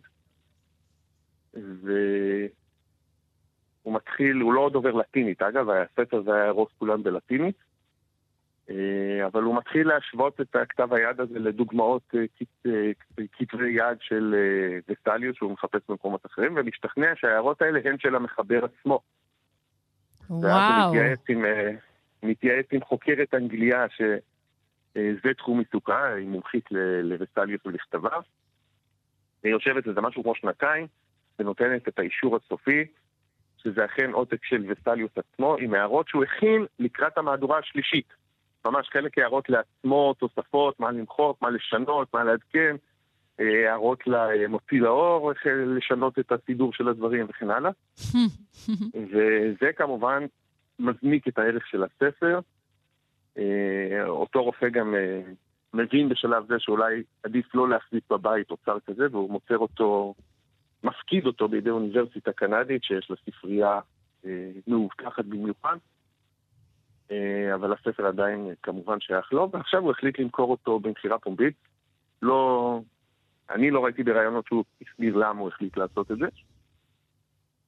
והוא מתחיל, הוא לא דובר לטינית, אגב, הספר זה הערות כולם בלטינית, אבל הוא מתחיל להשוות את הכתב היד הזה לדוגמאות כתבי יד של וסליוס שהוא מחפש במקומות אחרים, ומשתכנע שההערות האלה הן של המחבר עצמו. וואו. הוא מתייעץ עם חוקרת אנגליה שזה תחום עיסוקה, היא מומחית לווסליוס ולכתביו. היא יושבת לזה משהו כמו 2 ונותנת את האישור הסופי, שזה אכן עותק של וסליוס עצמו, עם הערות שהוא הכין לקראת המהדורה השלישית. ממש חלק הערות לעצמו, תוספות, מה למחוק, מה לשנות, מה לעדכן, הערות למוציא לאור, לשנות את הסידור של הדברים וכן הלאה. וזה כמובן מזניק את הערך של הספר. אותו רופא גם מבין בשלב זה שאולי עדיף לא להחזיק בבית אוצר כזה, והוא מוצר אותו, מפקיד אותו בידי אוניברסיטה קנדית, שיש לה ספרייה מאובטחת במיוחד. אבל הספר עדיין כמובן שייך לו, ועכשיו הוא החליט למכור אותו במכירה פומבית. אני לא ראיתי ברעיונות שהוא הסביר למה הוא החליט לעשות את זה.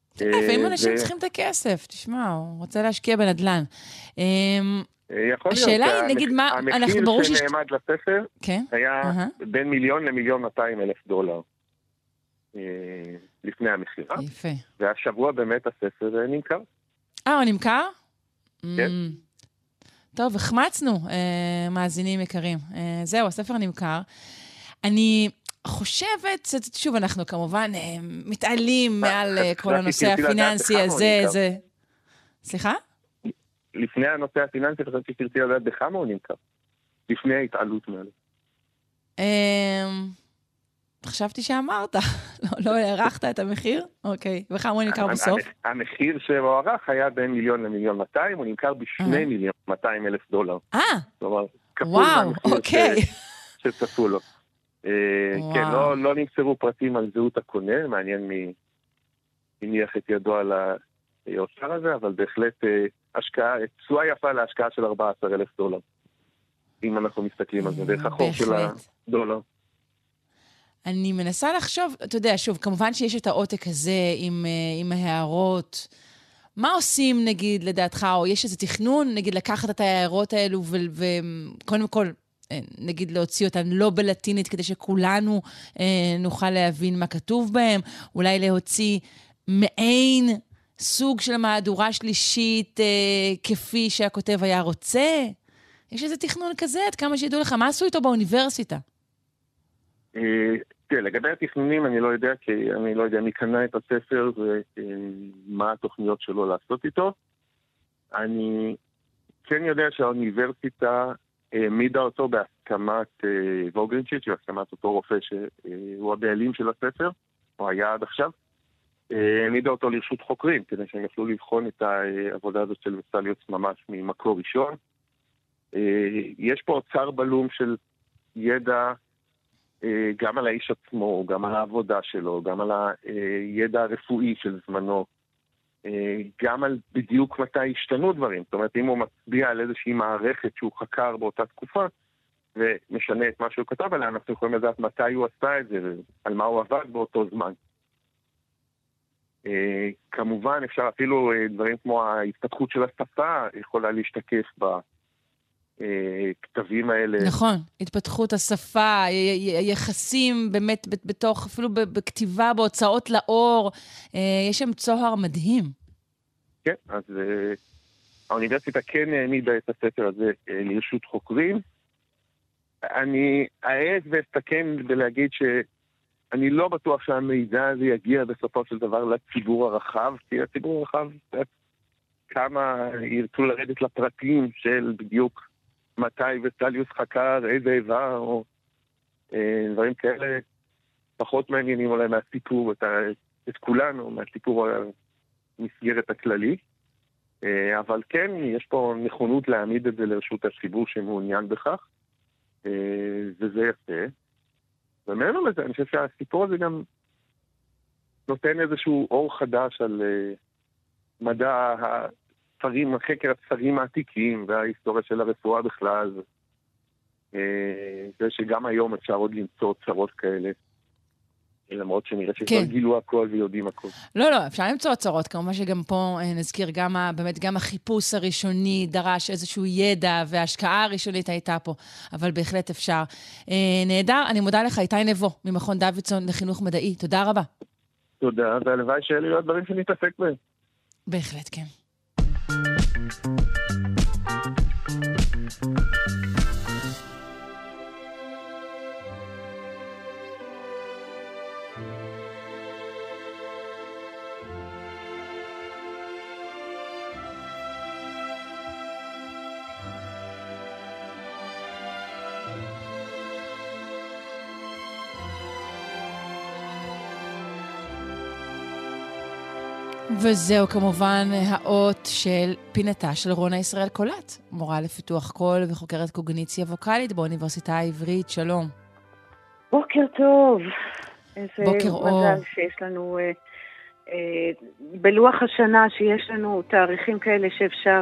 לפעמים אנשים צריכים את הכסף, תשמע, הוא רוצה להשקיע בנדלן. יכול השאלה להיות, היא, נגיד, מה, אנחנו ברור המחיר שנעמד לספר כן? היה בין $1,200,000 לפני המחירה. יפה. והשבוע באמת הספר נמכר. הוא נמכר? כן. טוב, החמצנו, מאזינים יקרים. זהו, הספר נמכר. אני חושבת, שוב, אנחנו כמובן מתעלים מעל כל הנושא הפיננסי הזה. סליחה? לפני הנושא הפיננסי, חשבתי שתרצי לדעת בכמה הוא נמכר. לפני ההתעלות מעלה. חשבתי שאמרת. לא הערכת את המחיר? אוקיי. וכמה הוא נמכר בסוף? המחיר שהוערך היה בין $1,000,000 ל$1,200,000, הוא נמכר $2,200,000. וואו, אוקיי. שצפו לו. כן, לא נמסרו פרטים על זהות הקונה, מעניין מי הניח את ידו על האוצר הזה, אבל בהחלט השקעה, תשואה יפה להשקעה של $14,000. אם אנחנו מסתכלים על זה, דרך החור של הדולר. אני מנסה לחשוב, אתה יודע, שוב, כמובן שיש את העותק הזה עם ההערות. מה עושים, נגיד, לדעתך, או יש איזה תכנון, נגיד, לקחת את ההערות האלו וקודם כל, נגיד, להוציא אותן לא בלטינית, כדי שכולנו נוכל להבין מה כתוב בהם, אולי להוציא מעין סוג של מהדורה שלישית כפי שהכותב היה רוצה? יש איזה תכנון כזה, עד כמה שידעו לך, מה עשו איתו באוניברסיטה? לגבי התכנונים אני לא יודע, כי אני לא יודע מי קנה את הספר ומה התוכניות שלו לעשות איתו. אני כן יודע שהאוניברסיטה העמידה אותו בהסכמת ווגרינצ'יץ', בהסכמת אותו רופא שהוא הבעלים של הספר, או היה עד עכשיו, העמידה אותו לרשות חוקרים, כדי שהם יוכלו לבחון את העבודה הזאת של וסטליוס ממש ממקור ראשון. יש פה אוצר בלום של ידע גם על האיש עצמו, גם על העבודה שלו, גם על הידע הרפואי של זמנו, גם על בדיוק מתי השתנו דברים. זאת אומרת, אם הוא מצביע על איזושהי מערכת שהוא חקר באותה תקופה, ומשנה את מה שהוא כתב עליה, אנחנו יכולים לדעת מתי הוא עשה את זה, ועל מה הוא עבד באותו זמן. כמובן, אפשר אפילו דברים כמו ההתפתחות של השפה, יכולה להשתקף בכתבים האלה. נכון, התפתחות השפה, יחסים באמת בתוך, אפילו בכתיבה, בהוצאות לאור, יש שם צוהר מדהים. כן, אז האוניברסיטה כן העמידה את הספר הזה לרשות חוקרים. אני אעז ואסתכן ולהגיד שאני לא בטוח שהמידע הזה יגיע בסופו של דבר לציבור הרחב, כי הציבור הרחב, כמה ירצו לרדת לפרטים של בדיוק מתי וסטליוס חקר, איזה איבר, או דברים כאלה, פחות מעניינים אולי מהסיפור, את כולנו, מהסיפור המסגרת הכללי. אבל כן, יש פה נכונות להעמיד את זה לרשות הציבור שמעוניין בכך, וזה יפה. ומעבר לזה, אני חושב שהסיפור הזה גם נותן איזשהו אור חדש על מדע הספרים, חקר הספרים העתיקים וההיסטוריה של הרפואה בכלל. זה שגם היום אפשר עוד למצוא צרות כאלה, למרות שנראה שכבר גילו הכל ויודעים הכל. לא, אפשר למצוא צרות, כמובן שגם פה נזכיר באמת גם החיפוש הראשוני דרש איזשהו ידע, וההשקעה הראשונית הייתה פה, אבל בהחלט אפשר. נהדר, אני מודה לך, איתי נבו, ממכון דוידסון לחינוך מדעי. תודה רבה. תודה, והלוואי שאלה יהיו הדברים שנתעסק בהם. בהחלט, כן. וזהו כמובן האות של פינתה של רונה ישראל קולט, מורה לפיתוח קול וחוקרת קוגניציה ווקלית באוניברסיטה העברית. שלום. בוקר טוב. בוקר אור. איזה מזל שיש לנו, בלוח השנה שיש לנו תאריכים כאלה שאפשר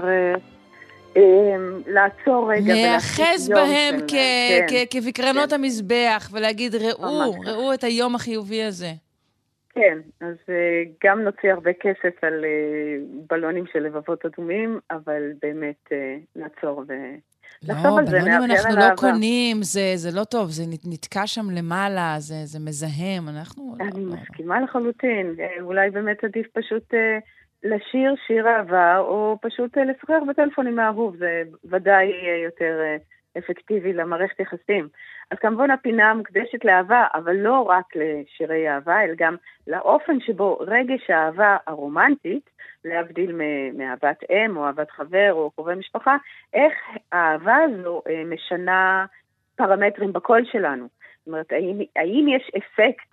לעצור רגע. להיאחז בהם כבקרנות המזבח ולהגיד ראו את היום החיובי הזה. כן, אז גם נוציא הרבה כסף על בלונים של לבבות אדומים, אבל באמת נעצור לא, בלונים אנחנו לא קונים, זה לא טוב, זה נתקע שם למעלה, זה מזהם, אני מסכימה לחלוטין, אולי באמת עדיף פשוט לשיר שיר אהבה, או פשוט לשחרר בטלפון עם האהוב, זה ודאי יותר אפקטיבי למערכת יחסים. אז כמובן הפינה מוקדשת לאהבה, אבל לא רק לשירי אהבה, אלא גם לאופן שבו רגש האהבה הרומנטית, להבדיל מאהבת אם או אהבת חבר או קרובי משפחה, איך האהבה הזו משנה פרמטרים בקול שלנו. זאת אומרת, האם יש אפקט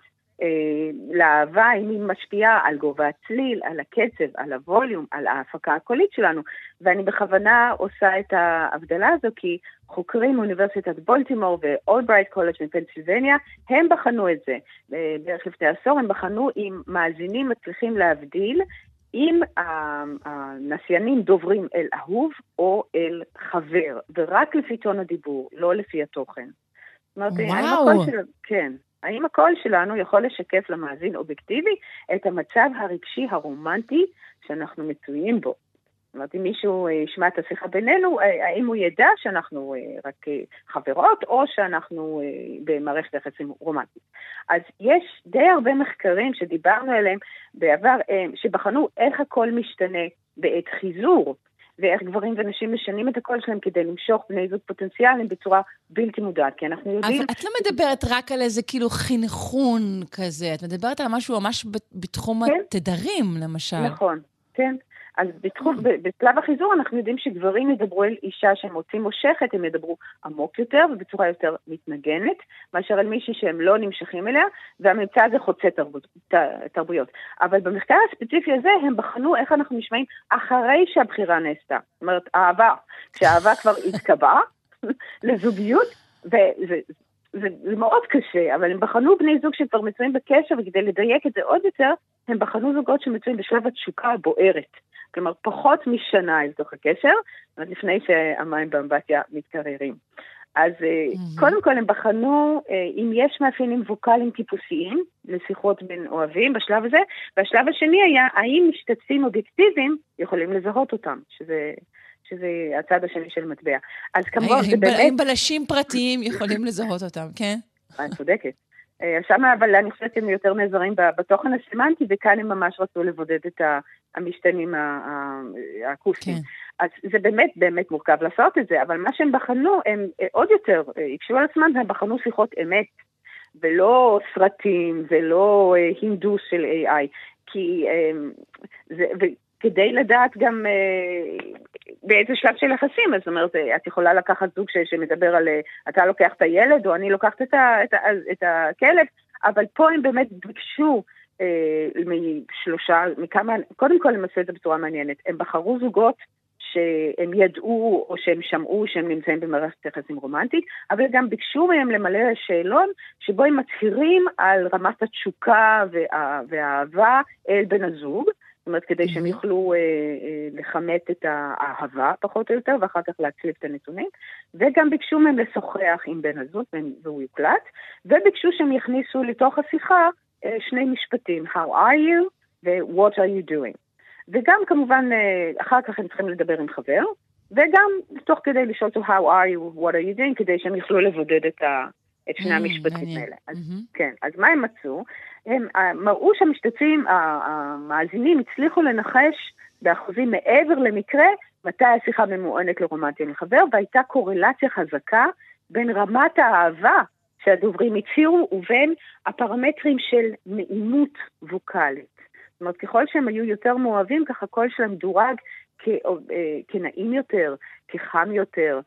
לאהבה, האם היא משפיעה על גובה הצליל, על הקצב, על הווליום, על ההפקה הקולית שלנו, ואני בכוונה עושה את ההבדלה הזו, כי חוקרים מאוניברסיטת בולטימור ואולברייט קולג' מפנסילבניה, הם בחנו את זה, בערך לפני עשור, הם בחנו אם מאזינים מצליחים להבדיל, אם הנסיינים דוברים אל אהוב או אל חבר, ורק לפי טון הדיבור, לא לפי התוכן. וואו! כן. האם הקול שלנו יכול לשקף למאזין אובייקטיבי את המצב הרגשי הרומנטי שאנחנו מצויים בו? זאת אומרת, אם מישהו ישמע את השיחה בינינו, האם הוא ידע שאנחנו רק חברות, או שאנחנו במערכת יחסים רומנטית. אז יש די הרבה מחקרים שדיברנו עליהם בעבר, שבחנו איך הקול משתנה בעת חיזור, ואיך גברים ונשים משנים את הקול שלהם כדי למשוך בני זוג פוטנציאליים בצורה בלתי מודעת, כי אנחנו יודעים... אבל את לא מדברת רק על איזה כאילו חינכון כזה, את מדברת על משהו ממש בתחום התדרים, למשל. נכון, כן. אז בשלב החיזור אנחנו יודעים שגברים ידברו אל אישה שהם רוצים מושכת, הם ידברו עמוק יותר ובצורה יותר מתנגנת, מאשר על מישהי שהם לא נמשכים אליה, והממצא הזה חוצה תרבויות. אבל במחקר הספציפי הזה הם בחנו איך אנחנו נשמעים אחרי שהבחירה נעשתה. זאת אומרת, אהבה, כשהאהבה כבר התקבעה לזוגיות, זה מאוד קשה, אבל הם בחנו בני זוג שכבר מצויים בקשר, וכדי לדייק את זה עוד יותר, הם בחנו זוגות שמצויים בשלב התשוקה הבוערת. כלומר, פחות משנה אל תוך הקשר, לפני שהמים באמבטיה מתקררים. אז קודם כל הם בחנו אם יש מאפיינים ווקליים טיפוסיים לשיחות בין אוהבים בשלב הזה, והשלב השני היה האם משתתפים אובייקטיביים יכולים לזהות אותם, שזה הצד השני של מטבע. אז כמובן זה באמת... האם בלשים פרטיים יכולים לזהות אותם, כן? אני צודקת. שם אבל אני חושבת שהם יותר נעזרים בתוכן הסמנטי, וכאן הם ממש רצו לבודד את המשתנים האקוסטיים. אז זה באמת באמת מורכב לעשות את זה, אבל מה שהם בחנו, הם עוד יותר הקשו על עצמם, הם בחנו שיחות אמת, ולא סרטים, ולא הינדוס של AI, כי כדי לדעת גם באיזה שלב של יחסים, זאת אומרת, את יכולה לקחת זוג שמדבר על, אתה לוקח את הילד, או אני לוקחת את הכלב, אבל פה הם באמת ביקשו קודם כל הם עשו את זה בצורה מעניינת, הם בחרו זוגות שהם ידעו או שהם שמעו שהם נמצאים במערכת יחסים רומנטית, אבל גם ביקשו מהם למלא שאלון שבו הם מצהירים על רמת התשוקה והאהבה אל בן הזוג, זאת אומרת, כדי שהם יוכלו לחמת את האהבה פחות או יותר, ואחר כך להצליף את הנתונים, וגם ביקשו מהם לשוחח עם בן הזוג, והוא יוקלט, וביקשו שהם יכניסו לתוך השיחה שני משפטים, how are you ו-what are you doing. וגם כמובן, אחר כך הם צריכים לדבר עם חבר, וגם תוך כדי לשאול אותו how are you, what are you doing, כדי שהם יוכלו לבודד את שני המשפטים האלה. כן, אז מה הם מצאו? הם מראו שהמשתתפים, המאזינים, הצליחו לנחש באחוזים מעבר למקרה, מתי השיחה ממוענת לרומנטיה לחבר, והייתה קורלציה חזקה בין רמת האהבה שהדוברים הצהירו, ובין הפרמטרים של נעימות ווקלית. זאת אומרת, ככל שהם היו יותר מאוהבים, ככה הקול שלהם דורג כנעים יותר, כחם יותר,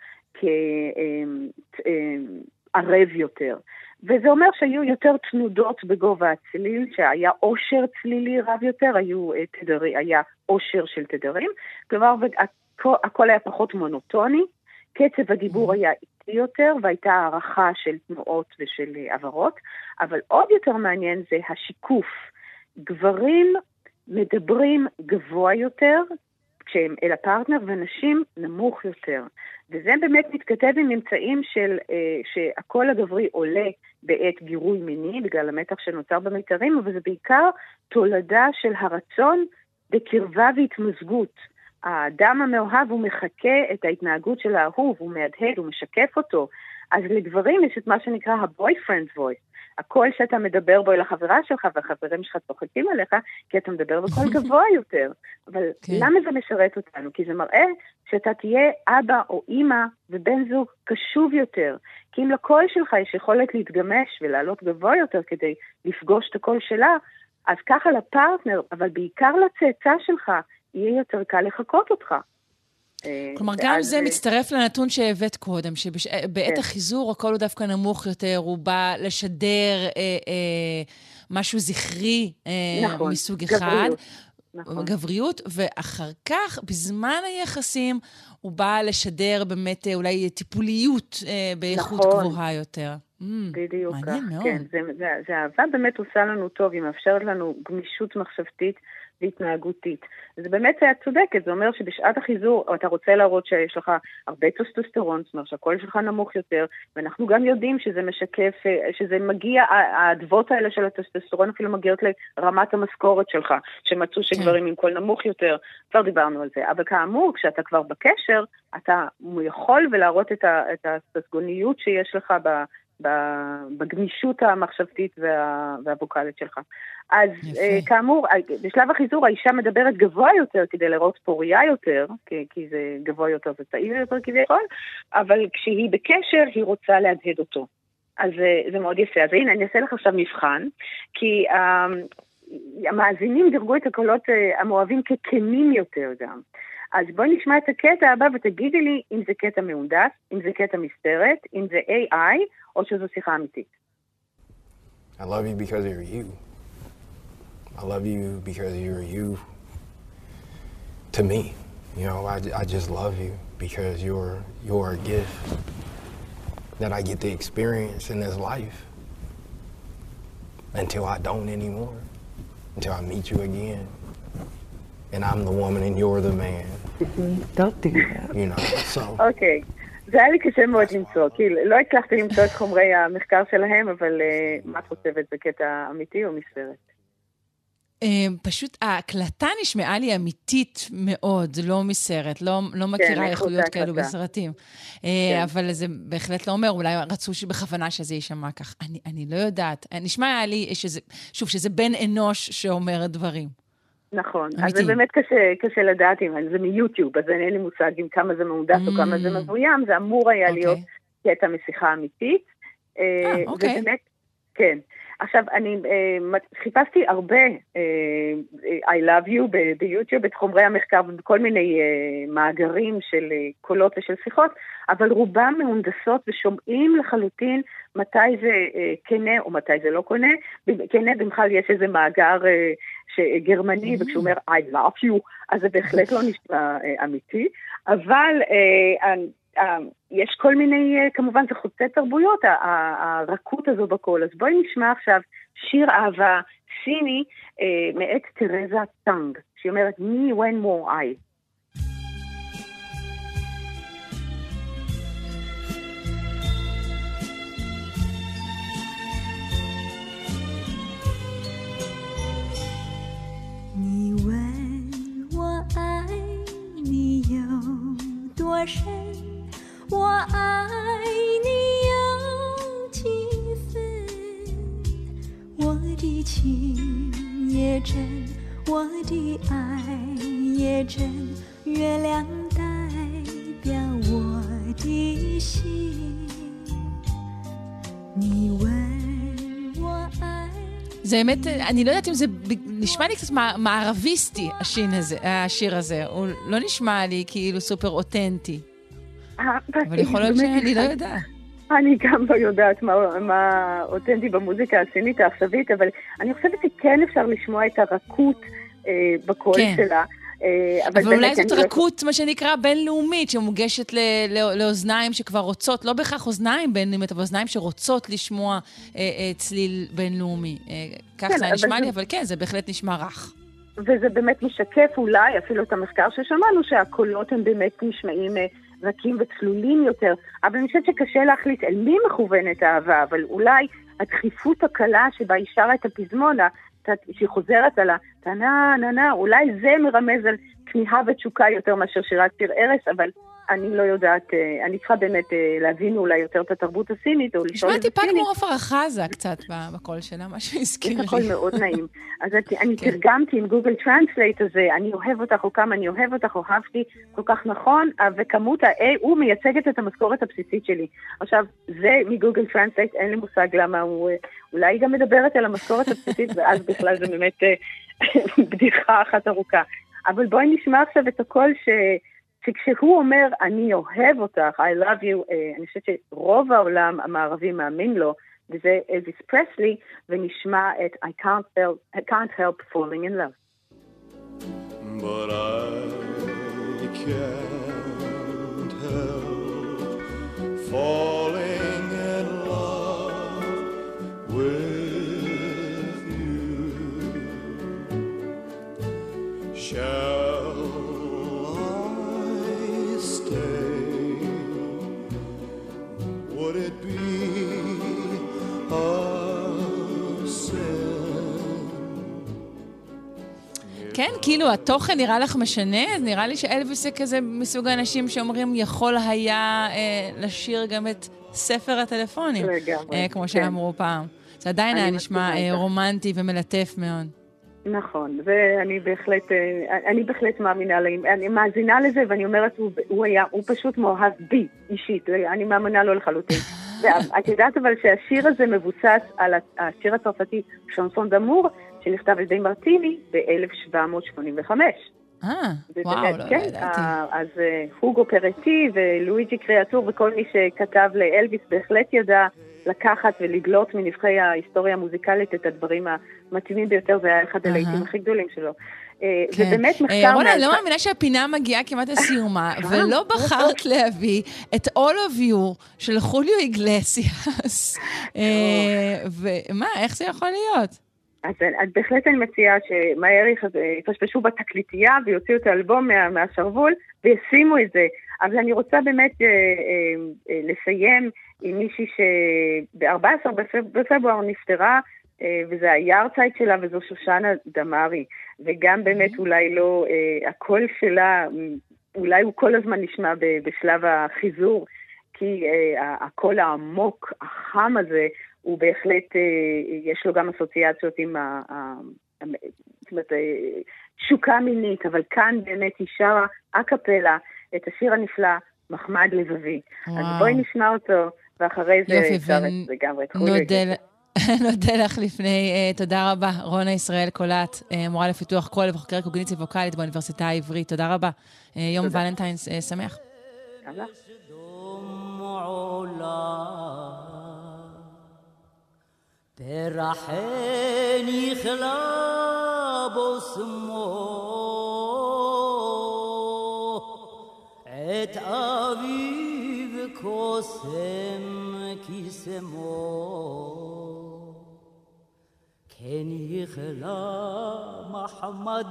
ערב יותר. וזה אומר שהיו יותר תנודות בגובה הצליל, שהיה עושר צלילי רב יותר, היה עושר של תדרים, כלומר, הכל היה פחות מונוטוני, קצב הדיבור היה איטי יותר, והייתה הערכה של תנועות ושל עברות, אבל עוד יותר מעניין זה השיקוף. גברים מדברים גבוה יותר, כשהם אל הפרטנר, ונשים נמוך יותר. וזה באמת מתכתב עם ממצאים שהקול הגברי עולה בעת גירוי מיני, בגלל המתח שנוצר במיתרים, אבל זה בעיקר תולדה של הרצון בקרבה והתמזגות. האדם המאוהב הוא מחכה את ההתנהגות של האהוב, הוא מהדהד, הוא משקף אותו. אז לגברים יש את מה שנקרא ה-boyfriend's voice. הקול שאתה מדבר בו אל החברה שלך, והחברים שלך צוחקים עליך, כי אתה מדבר בקול גבוה יותר. אבל למה זה משרת אותנו? כי זה מראה שאתה תהיה אבא או אמא ובן זוג קשוב יותר. כי אם לקול שלך יש יכולת להתגמש ולעלות גבוה יותר כדי לפגוש את הקול שלה, אז ככה לפרטנר, אבל בעיקר לצאצא שלך, יהיה יותר קל לחכות אותך. כלומר, גם זה מצטרף לנתון שהבאת קודם, שבעת החיזור הכל הוא דווקא נמוך יותר, הוא בא לשדר משהו זכרי מסוג אחד, גבריות, ואחר כך, בזמן היחסים, הוא בא לשדר באמת אולי טיפוליות באיכות גבוהה יותר. בדיוק. מעניין מאוד. כן, זה אהבה באמת עושה לנו טוב, היא מאפשרת לנו גמישות מחשבתית, והתנהגותית. זה באמת היה צודקת, זה אומר שבשעת החיזור, אתה רוצה להראות שיש לך הרבה טסטוסטרון, זאת אומרת שהקול שלך נמוך יותר, ואנחנו גם יודעים שזה משקף, שזה מגיע, העדבות האלה של הטסטוסטרון אפילו מגיעות לרמת המשכורת שלך, שמצאו שגברים עם קול נמוך יותר, כבר דיברנו על זה. אבל כאמור, כשאתה כבר בקשר, אתה יכול ולהראות את הססגוניות שיש לך בגמישות המחשבתית והווקלית שלך. אז כאמור, בשלב החיזור האישה מדברת גבוה יותר כדי לראות פוריה יותר, כי זה גבוה יותר וצעיר יותר כביכול, אבל כשהיא בקשר היא רוצה להדהד אותו. אז זה מאוד יפה. אז הנה, אני אעשה לך עכשיו מבחן, כי המאזינים דירגו את הקולות המואבים ככנים יותר גם. אז בואי נשמע את הקטע הבא ותגידי לי אם זה קטע מהונדס, אם זה קטע מסתרת, אם זה AI או שזו שיחה אמיתית. I love you because you're you. I love you because you're you to me. You know, I just love you because you're a gift that I get to experience in this life until I don't anymore, until I meet you again. And I'm the woman and you're the man. Don't do that. You know, so. Okay. זה היה לי קשה מאוד למצוא, כי לא הצלחתי למצוא את חומרי המחקר שלהם, אבל מה את חושבת, זה קטע אמיתי או מסתרת? פשוט ההקלטה נשמעה לי אמיתית מאוד, לא מסרט, לא מכירה איכויות כאלו בסרטים. אבל זה בהחלט לא אומר, אולי רצו שבכוונה שזה יישמע כך. אני לא יודעת. נשמע לי שזה בן אנוש שאומר דברים. נכון, אז זה באמת קשה לדעת אם זה מיוטיוב, אז אין לי מושג עם כמה זה מהונדס או כמה זה מבוים, זה אמור היה להיות קטע משיחה אמיתית. אוקיי. כן. עכשיו, אני חיפשתי הרבה I love you ביוטיוב, את חומרי המחקר ובכל מיני מאגרים של קולות ושל שיחות, אבל רובם מהונדסות ושומעים לחלוטין מתי זה כנה או מתי זה לא כנה, במחל יש איזה מאגר גרמני, וכשהוא אומר I love you, אז זה בהחלט לא נשמע אמיתי, אבל יש כל מיני, כמובן זה חוצה תרבויות, הרכות הזו בקול. אז בואי נשמע עכשיו שיר אהבה סיני מאת תרזה טנג, שהיא אומרת Me When More I. 多深，我爱你有几分，我的情也真，我的爱也真，月亮代表我的心，你问我爱 זה האמת, אני לא יודעת אם זה נשמע לי קצת מערביסטי, השיר הזה. הוא לא נשמע לי כאילו סופר אותנטי. אבל יכול להיות שאני לא יודעת. אני גם לא יודעת מה אותנטי במוזיקה הסינית העכשווית, אבל אני חושבת שכן אפשר לשמוע את הרכות בקול שלה. אבל אולי זאת רכות, מה שנקרא, בינלאומית, שמוגשת לאוזניים שכבר רוצות, לא בהכרח אוזניים בינלאומית, אבל אוזניים שרוצות לשמוע צליל בינלאומי. כך זה נשמע לי, אבל כן, זה בהחלט נשמע רך. וזה באמת משקף אולי אפילו את המחקר ששמענו, שהקולות הם באמת נשמעים רכים וצלולים יותר, אבל אני חושבת שקשה להחליט אל מי מכוונת האהבה, אבל אולי הדחיפות הקלה שבה היא שרה את הפזמון, שהיא חוזרת על הטנה, ננה, אולי זה מרמז על כמיהה ותשוקה יותר מאשר שירת שיר ערש, אבל אני לא יודעת, אני צריכה באמת להבין אולי יותר את התרבות הסינית, או לשאול את טיפה כמו עופרה חזה קצת בקול שלה, משהו הזכיר לי. זה הכל מאוד נעים. אז אני תרגמתי עם גוגל טרנסלייט הזה, אני אוהב אותך, או כמה אני אוהב אותך, אוהבתי כל כך נכון, וכמות הוא מייצגת את המשכורת הבסיסית שלי. עכשיו, זה מגוגל טרנסלייט, אין לי מושג למה הוא, אולי גם מדברת על המשכורת הבסיסית, ואז בכלל זה באמת בדיחה אחת ארוכה. אבל בואי נשמע עכשיו את הקול שכשהוא אומר, אני אוהב אותך, I love you, אני חושבת שרוב העולם המערבי מאמין לו, וזה אלוויס פרסלי, ונשמע את I can't help falling in love. But I can't help falling in love with you. Shall would it be a sin? כן, כאילו התוכן נראה לך משנה, אז נראה לי שאלוויס זה כזה מסוג האנשים שאומרים יכול היה לשיר גם את ספר הטלפונים, כמו שאמרו פעם. זה עדיין היה נשמע רומנטי ומלטף מאוד. נכון, ואני בהחלט מאמינה להם, אני מאזינה לזה ואני אומרת, הוא פשוט מאוהב בי אישית, אני מאמינה לו לחלוטין. ואת יודעת אבל שהשיר הזה מבוסס על השיר הצרפתי שנסון דאמור, שנכתב על ידי מרטיני ב-1785. וואו, לא ידעתי. אז הוגו פרטי ולואיג'י קריאטור וכל מי שכתב לאלוויס בהחלט ידע לקחת ולגלות מנבחי ההיסטוריה המוזיקלית את הדברים המתאימים ביותר, זה היה אחד הלהיטים הכי גדולים שלו. ובאמת מחקר... רונה, לא מאמינה שהפינה מגיעה כמעט לסיומה, ולא בחרת להביא את All of You של חוליו איגלסיאס. ומה, איך זה יכול להיות? אז בהחלט אני מציעה שמהר יפשפשו בתקליטייה ויוציאו את האלבום מהשרוול וישימו את זה. אבל אני רוצה באמת לסיים עם מישהי שב-14 בפברואר נפטרה, וזה היארצייט שלה, וזו שושנה דמארי. וגם באמת אולי לא, הקול שלה, אולי הוא כל הזמן נשמע בשלב החיזור, כי הקול העמוק, החם הזה, הוא בהחלט, יש לו גם אסוציאציות עם זאת אומרת, תשוקה מינית, אבל כאן באמת היא שרה אקפלה את השיר הנפלא, מחמד לבבי. אז בואי נשמע אותו, ואחרי זה זה גם נודה לך לפני, תודה רבה, רונה ישראל קולט, מורה לפיתוח קול וחוקרת קוגניציה ווקלית באוניברסיטה העברית, תודה רבה. יום ולנטיינס שמח. תודה. برحني خلاب اسمو عت أبيب كوسم كيسمو كن يخلا محمد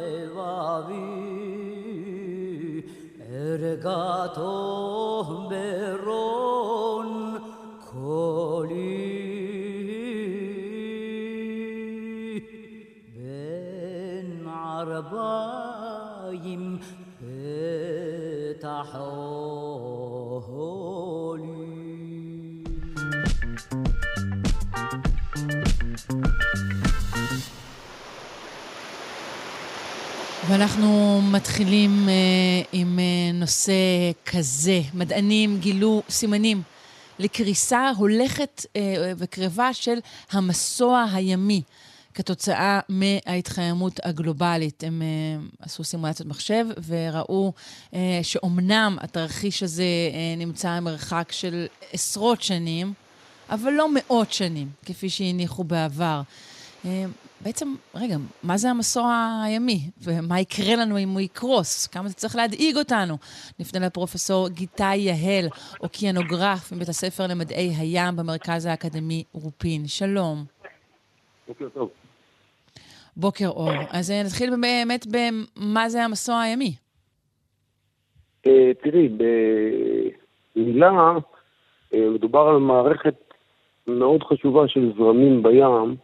لبابي ارقاته برون كولي عربايم بتحولي ואנחנו מתחילים עם נושא כזה. מדענים גילו סימנים לקריסה הולכת וקרבה של המסוע הימי. כתוצאה מההתחממות הגלובלית. הם עשו סימולציות מחשב וראו שאומנם התרחיש הזה נמצא מרחק של עשרות שנים, אבל לא מאות שנים, כפי שהניחו בעבר. בעצם, רגע, מה זה המסוע הימי? ומה יקרה לנו אם הוא יקרוס? כמה זה צריך להדאיג אותנו? נפנה לפרופסור גיטאי יהל, אוקיינוגרף מבית הספר למדעי הים במרכז האקדמי רופין. שלום. בוקר טוב. בוקר אור. אז נתחיל באמת במה זה המסוע הימי. תראי, במילה מדובר על מערכת מאוד חשובה של זרמים בים,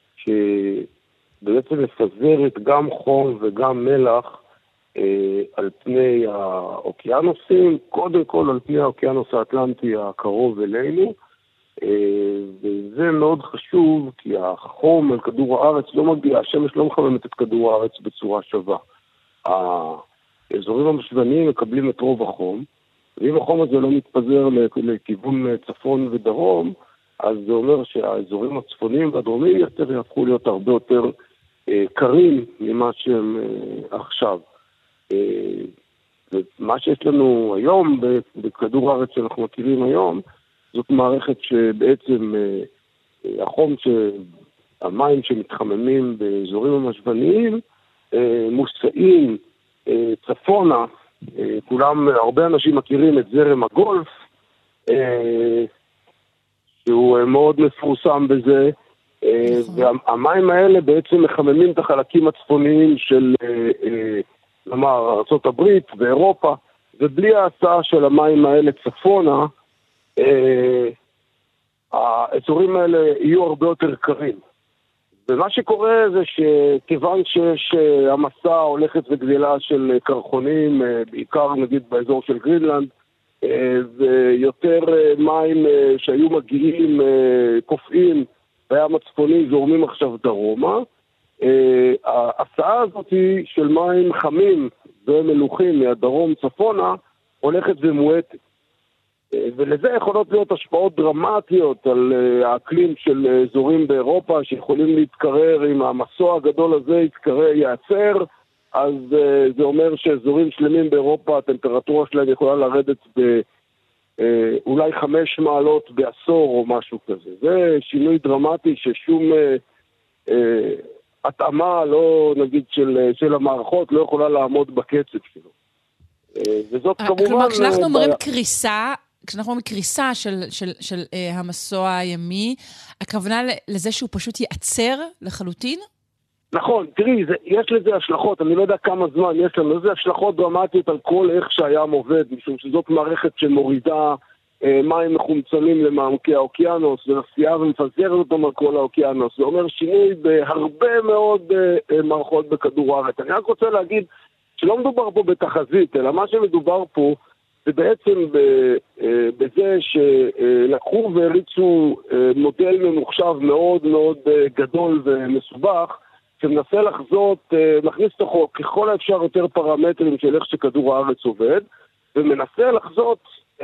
שבעצם מפזרת גם חום וגם מלח על פני האוקיינוסים, קודם כל על פני האוקיינוס האטלנטי הקרוב אלינו, וזה מאוד חשוב כי החום על כדור הארץ לא מגיע, השמש לא מחממת את כדור הארץ בצורה שווה. האזורים המשווניים מקבלים את רוב החום, ואם החום הזה לא מתפזר לכיוון צפון ודרום, אז זה אומר שהאזורים הצפוניים והדרומיים יותר יהפכו להיות הרבה יותר קרים ממה שהם עכשיו. ומה שיש לנו היום בכדור הארץ שאנחנו מכירים היום, זאת מערכת שבעצם המים שמתחממים באזורים המשווניים מוסעים צפונה, הרבה אנשים מכירים את זרם הגולף, שהוא מאוד מפורסם בזה, והמים האלה בעצם מחממים את החלקים הצפוניים של ארצות הברית ואירופה, ובלי ההסעה של המים האלה צפונה, האזורים האלה יהיו הרבה יותר קרים. ומה שקורה זה שכיוון שיש המסע הולכת וגדילה של קרחונים, בעיקר נגיד באזור של גרינלנד, ויותר מים שהיו מגיעים קופאים בים הצפוני זורמים עכשיו דרומה, ההסעה הזאת של מים חמים ומלוחים מהדרום צפונה הולכת ומועטת. ולזה יכולות להיות השפעות דרמטיות על האקלים של אזורים באירופה שיכולים להתקרר, אם המסוע הגדול הזה ייעצר, אז זה אומר שאזורים שלמים באירופה הטמפרטורה שלהם יכולה לרדת אולי 5 מעלות בעשור או משהו כזה. זה שינוי דרמטי ששום התאמה, לא נגיד של המערכות, לא יכולה לעמוד בקצב שלו. וזאת כמובן... כלומר, כשאנחנו אומרים קריסה של המסוע הימי, הכוונה לזה שהוא פשוט ייעצר לחלוטין? נכון, תראי, יש לזה השלכות, אני לא יודע כמה זמן יש לנו, זה השלכות דרמטיות על כל איך שהים עובד, משום שזאת מערכת שמורידה מים מחומצנים למעמקי האוקיינוס, ונסיעה ומפזרת אותם על כל האוקיינוס. זה אומר שינוי בהרבה מאוד מערכות בכדור הארץ. אני רק רוצה להגיד שלא מדובר פה בתחזית, אלא מה שמדובר פה זה בעצם בזה שלקחו והריצו מודל ממוחשב מאוד מאוד גדול ומסובך, שמנסה מכניס תוכו ככל האפשר יותר פרמטרים של איך שכדור הארץ עובד, ומנסה לחזות,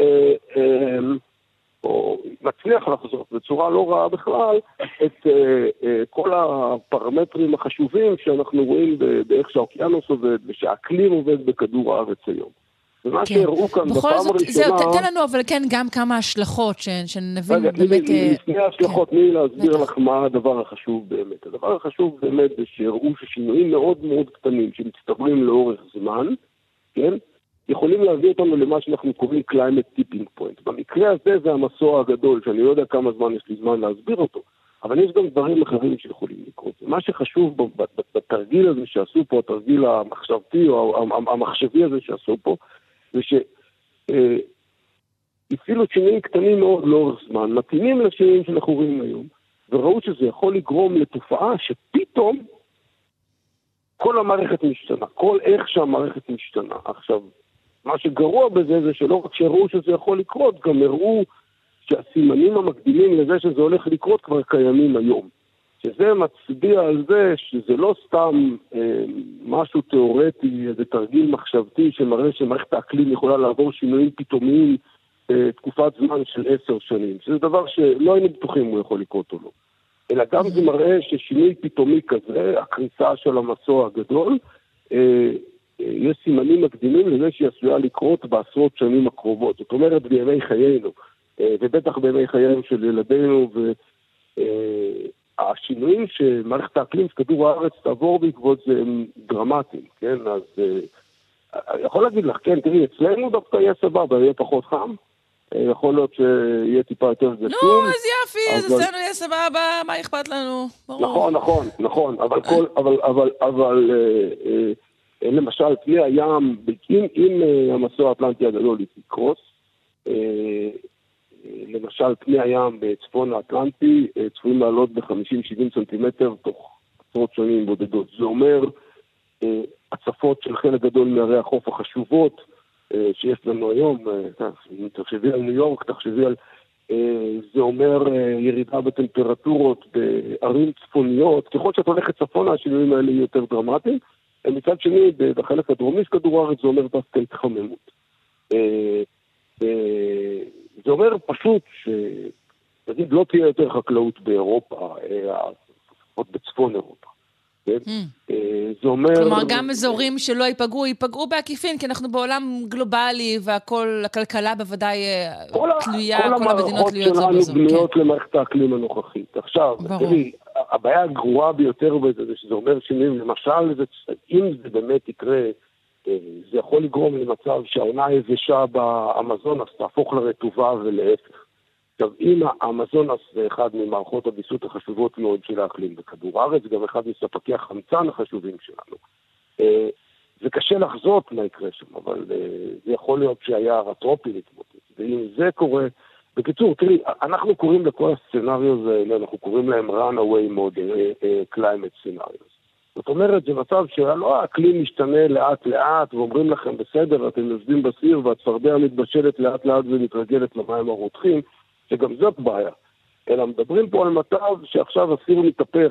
או מצליח לחזות בצורה לא רעה בכלל, את כל הפרמטרים החשובים שאנחנו רואים באיך שהאוקיינוס עובד, ושהאקלים עובד בכדור הארץ היום. ומה שהראו כאן בפעם הראשונה... זהו, תן לנו אבל כן גם כמה השלכות שנבין באמת... לפני ההשלכות, תני להסביר לך מה הדבר החשוב באמת. הדבר החשוב באמת זה שהראו ששינויים מאוד מאוד קטנים שמצטברים לאורך זמן, כן? יכולים להביא אותנו למה שאנחנו קוראים climate tipping point. במקרה הזה זה המסוע הגדול, שאני לא יודע כמה זמן יש לי זמן להסביר אותו, אבל יש גם דברים אחרים שיכולים לקרות. מה שחשוב בתרגיל הזה שעשו פה, התרגיל המחשבתי או המחשבי הזה שעשו פה, זה שהפעילו שינויים קטנים מאוד לאורך זמן, מתאימים לשינויים שאנחנו רואים היום, וראו שזה יכול לגרום לתופעה שפתאום כל המערכת משתנה, כל איך שהמערכת משתנה. עכשיו, מה שגרוע בזה זה שלא רק שהראו שזה יכול לקרות, גם הראו שהסימנים המקדימים לזה שזה הולך לקרות כבר קיימים היום. שזה מצביע על זה שזה לא סתם משהו תיאורטי, איזה תרגיל מחשבתי שמראה שמערכת האקלים יכולה לעבור שינויים פתאומיים תקופת זמן של 10 שנים. שזה דבר שלא היינו בטוחים הוא יכול לקרות או לא. אלא גם זה מראה ששינוי פתאומי כזה, הקריסה של המסוע הגדול, יש סימנים מקדימים לזה שהיא עשויה לקרות בעשרות שנים הקרובות. זאת אומרת, בימי חיינו, ובטח בימי חיינו של ילדינו, והשינויים שמערכת האקלים של כדור הארץ תעבור בעקבות זה הם דרמטיים, כן? אז יכול להגיד לך, כן, תראי, אצלנו דווקא יהיה סבבה, יהיה פחות חם, יכול להיות שיהיה טיפה יותר גשום. נו, אז יופי, אז אצלנו יהיה סבבה, מה אכפת לנו? נכון, אבל למשל, פני הים, אם המסוע האטלנטי הגדול יקרוס, למשל, פני הים בצפון האטלנטי צפויים לעלות ב-50-70 סנטימטר תוך עשרות שנים בודדות. זה אומר הצפות של חלק גדול מערי החוף החשובות שיש לנו היום, תחשבי על ניו יורק, תחשבי על... זה אומר ירידה בטמפרטורות בערים צפוניות, ככל שאת הולכת צפונה, השינויים האלה יהיו יותר דרמטיים, מצד שני, בחלק הדרומי של כדור הארץ זה אומר דווקא התחממות. זה אומר פשוט נגיד, לא תהיה יותר חקלאות באירופה, עוד בצפון אירופה. זה אומר... כלומר, גם אזורים שלא ייפגעו בעקיפין, כי אנחנו בעולם גלובלי, והכל, הכלכלה בוודאי תלויה, כל המדינות להיות זו בזו. כל המערכות שלנו בנויות למערכת האקלים הנוכחית. עכשיו, תראי, הבעיה הגרועה ביותר בזה, זה שזה אומר שינויים, למשל, אם זה באמת יקרה, זה יכול לגרום למצב שהעונה היבשה באמזונס תהפוך לרטובה ולהפך. עכשיו, אם האמזונס זה אחד ממערכות הביסות החשובות מאוד של האקלים בכדור הארץ, גם אחד מספקי החמצן החשובים שלנו. זה קשה לחזות מה יקרה שם, אבל זה יכול להיות שהיה הטרופי להתמודד. ואם זה קורה, בקיצור, תראי, אנחנו קוראים לכל הסצנריוז האלה, אנחנו קוראים להם runaway model, climate scenarios. זאת אומרת, זה מצב שלא האקלים משתנה לאט לאט, ואומרים לכם בסדר, אתם יושבים בסיר והצפרדע מתבשלת לאט לאט ומתרגלת למים הרותחים, שגם זאת בעיה. אלא מדברים פה על מצב שעכשיו הסיר מתהפך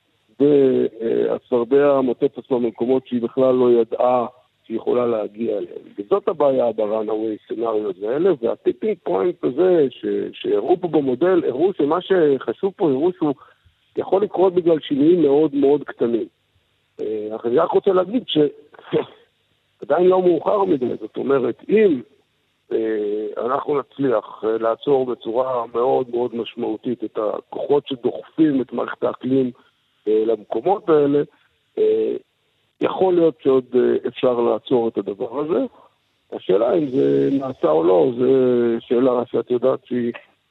והצפרדע מוצאת עצמה במקומות שהיא בכלל לא ידעה שהיא יכולה להגיע אליהם. וזאת הבעיה ברנאווי סצנריוז האלה, והטיפינג פוינט הזה שהראו פה במודל, הראו שמה שחשוב פה, הראו שהוא יכול לקרות בגלל שינויים מאוד מאוד קטנים. אך אני רק רוצה להגיד שעדיין לא מאוחר מדי, זאת אומרת, אם אנחנו נצליח לעצור בצורה מאוד מאוד משמעותית את הכוחות שדוחפים את מערכת האקלים למקומות האלה, יכול להיות שעוד אפשר לעצור את הדבר הזה. השאלה אם זה נעשה או לא, זו שאלה שאת יודעת שהיא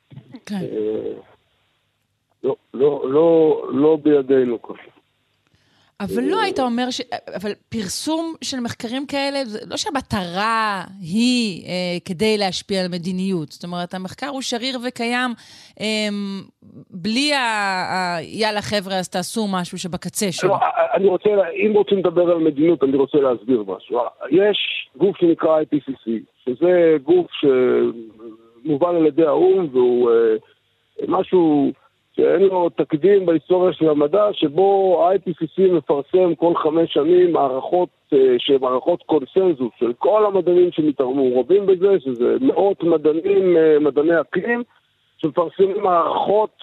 לא בידינו ככה. אבל לא היית אומר אבל פרסום של מחקרים כאלה, לא שהמטרה היא כדי להשפיע על מדיניות. זאת אומרת, המחקר הוא שריר וקיים, בלי יאללה חבר'ה, אז תעשו משהו שבקצה שלו. אני רוצה, אם רוצים לדבר על מדיניות, אני רוצה להסביר משהו. יש גוף שנקרא IPCC, שזה גוף שמובל על ידי האו"ם, והוא משהו... שאין לו תקדים בהיסטוריה של המדע, שבו ה-IPCC מפרסם כל 5 שנים מערכות קונסנזוס של כל המדענים שמעורבים בזה, שזה מאות מדענים, מדעני אקלים, שמפרסמים מערכות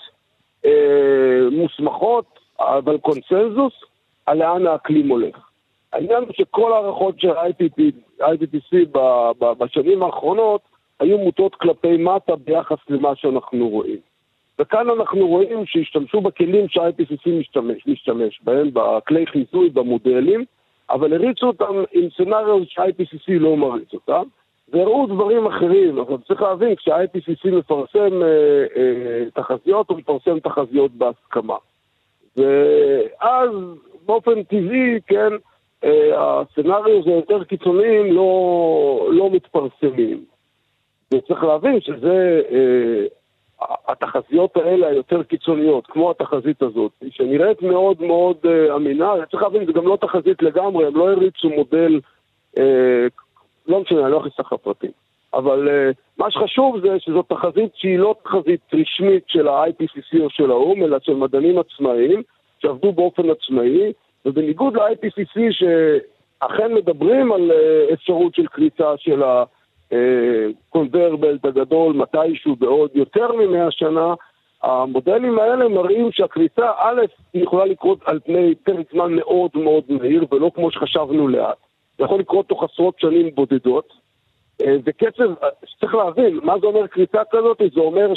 מוסמכות, אבל קונסנזוס, על לאן האקלים הולך. העניין הוא שכל הערכות של ה-IPCC בשנים האחרונות, היו מוטות כלפי מטה ביחס למה שאנחנו רואים. וכאן אנחנו רואים שהשתמשו בכלים שה-IPCC משתמש בהם, בכלי חיזוי, במודלים, אבל הריצו אותם עם סצנריו שה-IPCC לא מריץ אותם, והראו דברים אחרים. אבל צריך להבין, כשה-IPCC מפרסם תחזיות, הוא מפרסם תחזיות בהסכמה. ואז באופן טבעי, כן, הסצנריו זה יותר קיצוניים, לא מתפרסמים. וצריך להבין שזה... התחזיות האלה היותר קיצוניות, כמו התחזית הזאת, שנראית מאוד מאוד אמינה, צריך להבין, זה גם לא תחזית לגמרי, הם לא הריצו מודל, לא משנה, אני לא אכניס לך פרטים, אבל מה שחשוב זה שזו תחזית שהיא לא תחזית רשמית של ה-IPCC או של האו"ם, אלא של מדענים עצמאיים, שעבדו באופן עצמאי, ובניגוד ל-IPCC שאכן מדברים על אפשרות של קריצה של קונבר בלט הגדול מתישהו בעוד יותר מ100 שנה, המודלים האלה מראים שהקריצה א' היא יכולה לקרות על פני פרק זמן מאוד מאוד מהיר ולא כמו שחשבנו לאט. זה יכול לקרות תוך עשרות שנים בודדות, וקצב, צריך להבין, מה זה אומר קריצה כזאת? זה אומר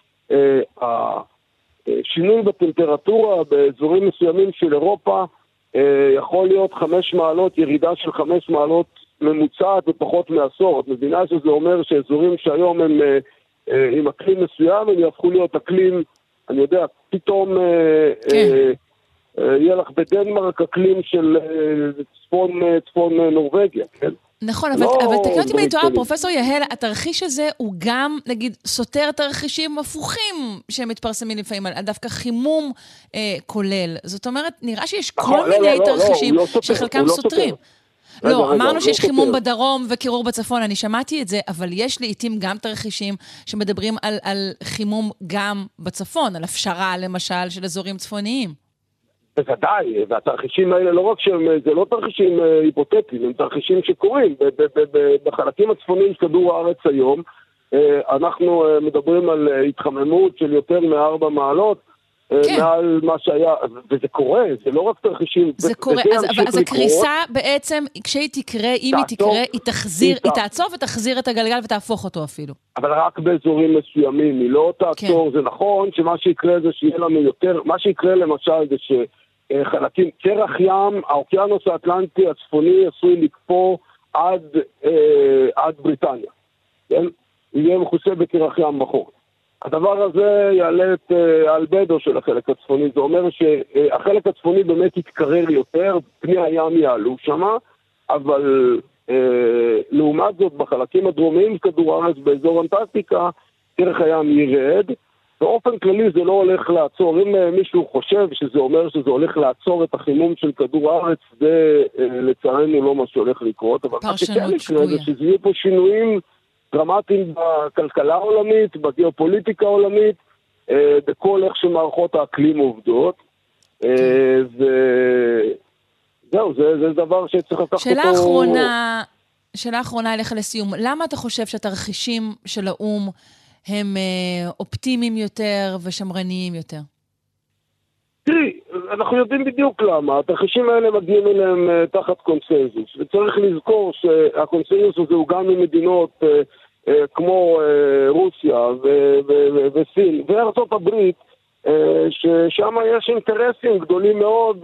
שהשינוי בטמפרטורה באזורים מסוימים של אירופה יכול להיות 5 מעלות, ירידה של 5 מעלות ממוצעת ופחות מעשור. את מבינה שזה אומר שאזורים שהיום הם עם אקלים מסוים, הם יהפכו להיות אקלים, אני יודע, פתאום יהיה לך בדנמרק אקלים של צפון נורווגיה, כן? נכון, אבל תקן אותי אם טועה, פרופסור יהל, התרחיש הזה הוא גם, נגיד, סותר תרחישים הפוכים שמתפרסמים לפעמים על דווקא חימום כולל. זאת אומרת, נראה שיש כל מיני תרחישים שחלקם סותרים. לא, אמרנו שיש חימום בדרום וקירור בצפון, אני שמעתי את זה, אבל יש לעתים גם תרחישים שמדברים על חימום גם בצפון, על הפשרה, למשל, של אזורים צפוניים. בוודאי, והתרחישים האלה לא רק שהם, זה לא תרחישים היפותטיים, הם תרחישים שקורים. בחלקים הצפוניים של כדור הארץ היום, אנחנו מדברים על התחממות של יותר מ4 מעלות, מעל מה שהיה, וזה קורה, זה לא רק תרחישים. זה קורה, אז הקריסה בעצם, כשהיא תקרה, אם היא תקרה, היא תחזיר, היא תעצור ותחזיר את הגלגל ותהפוך אותו אפילו. אבל רק באזורים מסוימים, היא לא תעצור, זה נכון שמה שיקרה זה שיהיה לנו יותר, מה שיקרה למשל זה שחלקים, קרח ים, האוקיינוס האטלנטי הצפוני עשוי לקפוא עד בריטניה, כן? יהיה מכוסה בקרח ים בחורף. הדבר הזה יעלה את האלבדו של החלק הצפוני, זה אומר שהחלק הצפוני באמת יתקרר יותר, פני הים יעלו שמה, אבל לעומת זאת בחלקים הדרומיים כדור הארץ באזור אנטארקטיקה, קרח הים ירד, באופן כללי זה לא הולך לעצור, אם מישהו חושב שזה אומר שזה הולך לעצור את החימום של כדור הארץ, זה לצערנו לא מה שהולך לקרות, אבל מה שכן יקרה זה שזה יהיו פה שינויים דרמטיים בכלכלה העולמית, בגיאופוליטיקה העולמית, בכל איך שמערכות האקלים עובדות. וזהו, זה דבר שצריך לקחת אותו... שאלה אחרונה אליך לסיום. למה אתה חושב שהתרחישים של האום הם אופטימיים יותר ושמרניים יותר? תראי, אנחנו יודעים בדיוק למה. התרחישים האלה מגיעים אליהם תחת קונסנזוס. וצריך לזכור שהקונסנזוס הזה הוא גם ממדינות כמו רוסיה וסין וארצות הברית, ששם יש אינטרסים גדולים מאוד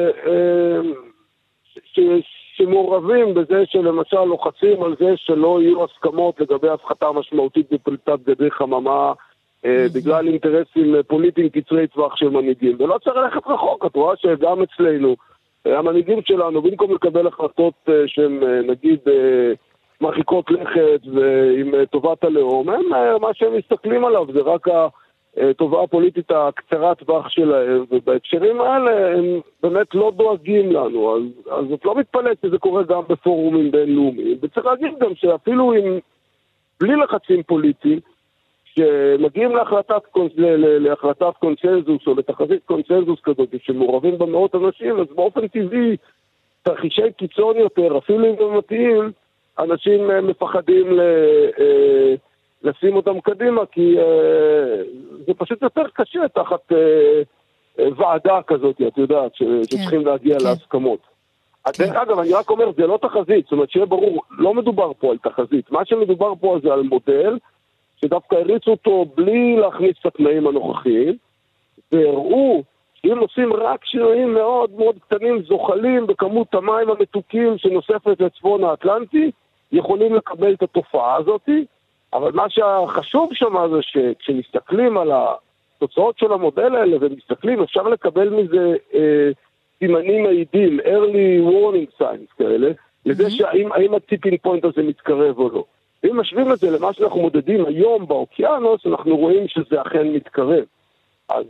שמעורבים בזה שלמשל לוחצים על זה שלא יהיו הסכמות לגבי הפחתה משמעותית בפליטת גזי חממה, בגלל אינטרסים פוליטיים קצרי טווח של מנהיגים. ולא צריך ללכת רחוק, את רואה שגם אצלנו, המנהיגים שלנו, במקום לקבל החלטות שהן נגיד מרחיקות לכת ועם טובת הלאום, מה שהם מסתכלים עליו זה רק הטובה הפוליטית הקצרת טווח שלהם, ובהקשרים האלה הם באמת לא דואגים לנו, אז את לא מתפלאת שזה קורה גם בפורומים בינלאומיים, וצריך להגיד גם שאפילו בלי לחצים פוליטיים, שמגיעים להחלטת קונסנזוס או לתחזית קונסנזוס כזאת שמעורבים במאות אנשים, אז באופן טבעי תרחישי קיצון יותר, אפילו אם הם מתאים, אנשים מפחדים לשים אותם קדימה, כי זה פשוט יותר קשה תחת ועדה כזאת, את יודעת, שצריכים להגיע להסכמות. דרך אגב, אני רק אומר, זה לא תחזית, זאת אומרת שיהיה ברור, לא מדובר פה על תחזית, מה שמדובר פה זה על מודל, שדווקא הריצו אותו בלי להכניס את התנאים הנוכחיים, והראו שאם עושים רק שינויים מאוד מאוד קטנים, זוחלים בכמות המים המתוקים שנוספת לצפון האטלנטי, יכולים לקבל את התופעה הזאת, אבל מה שחשוב שם זה שכשמסתכלים על התוצאות של המודל האלה ומסתכלים, אפשר לקבל מזה סימנים מעידים, early warning signs כאלה, לזה שהאם הטיפינג פוינט הזה מתקרב או לא. אם משווים את זה למה שאנחנו מודדים היום באוקיינוס, אנחנו רואים שזה אכן מתקרב. אז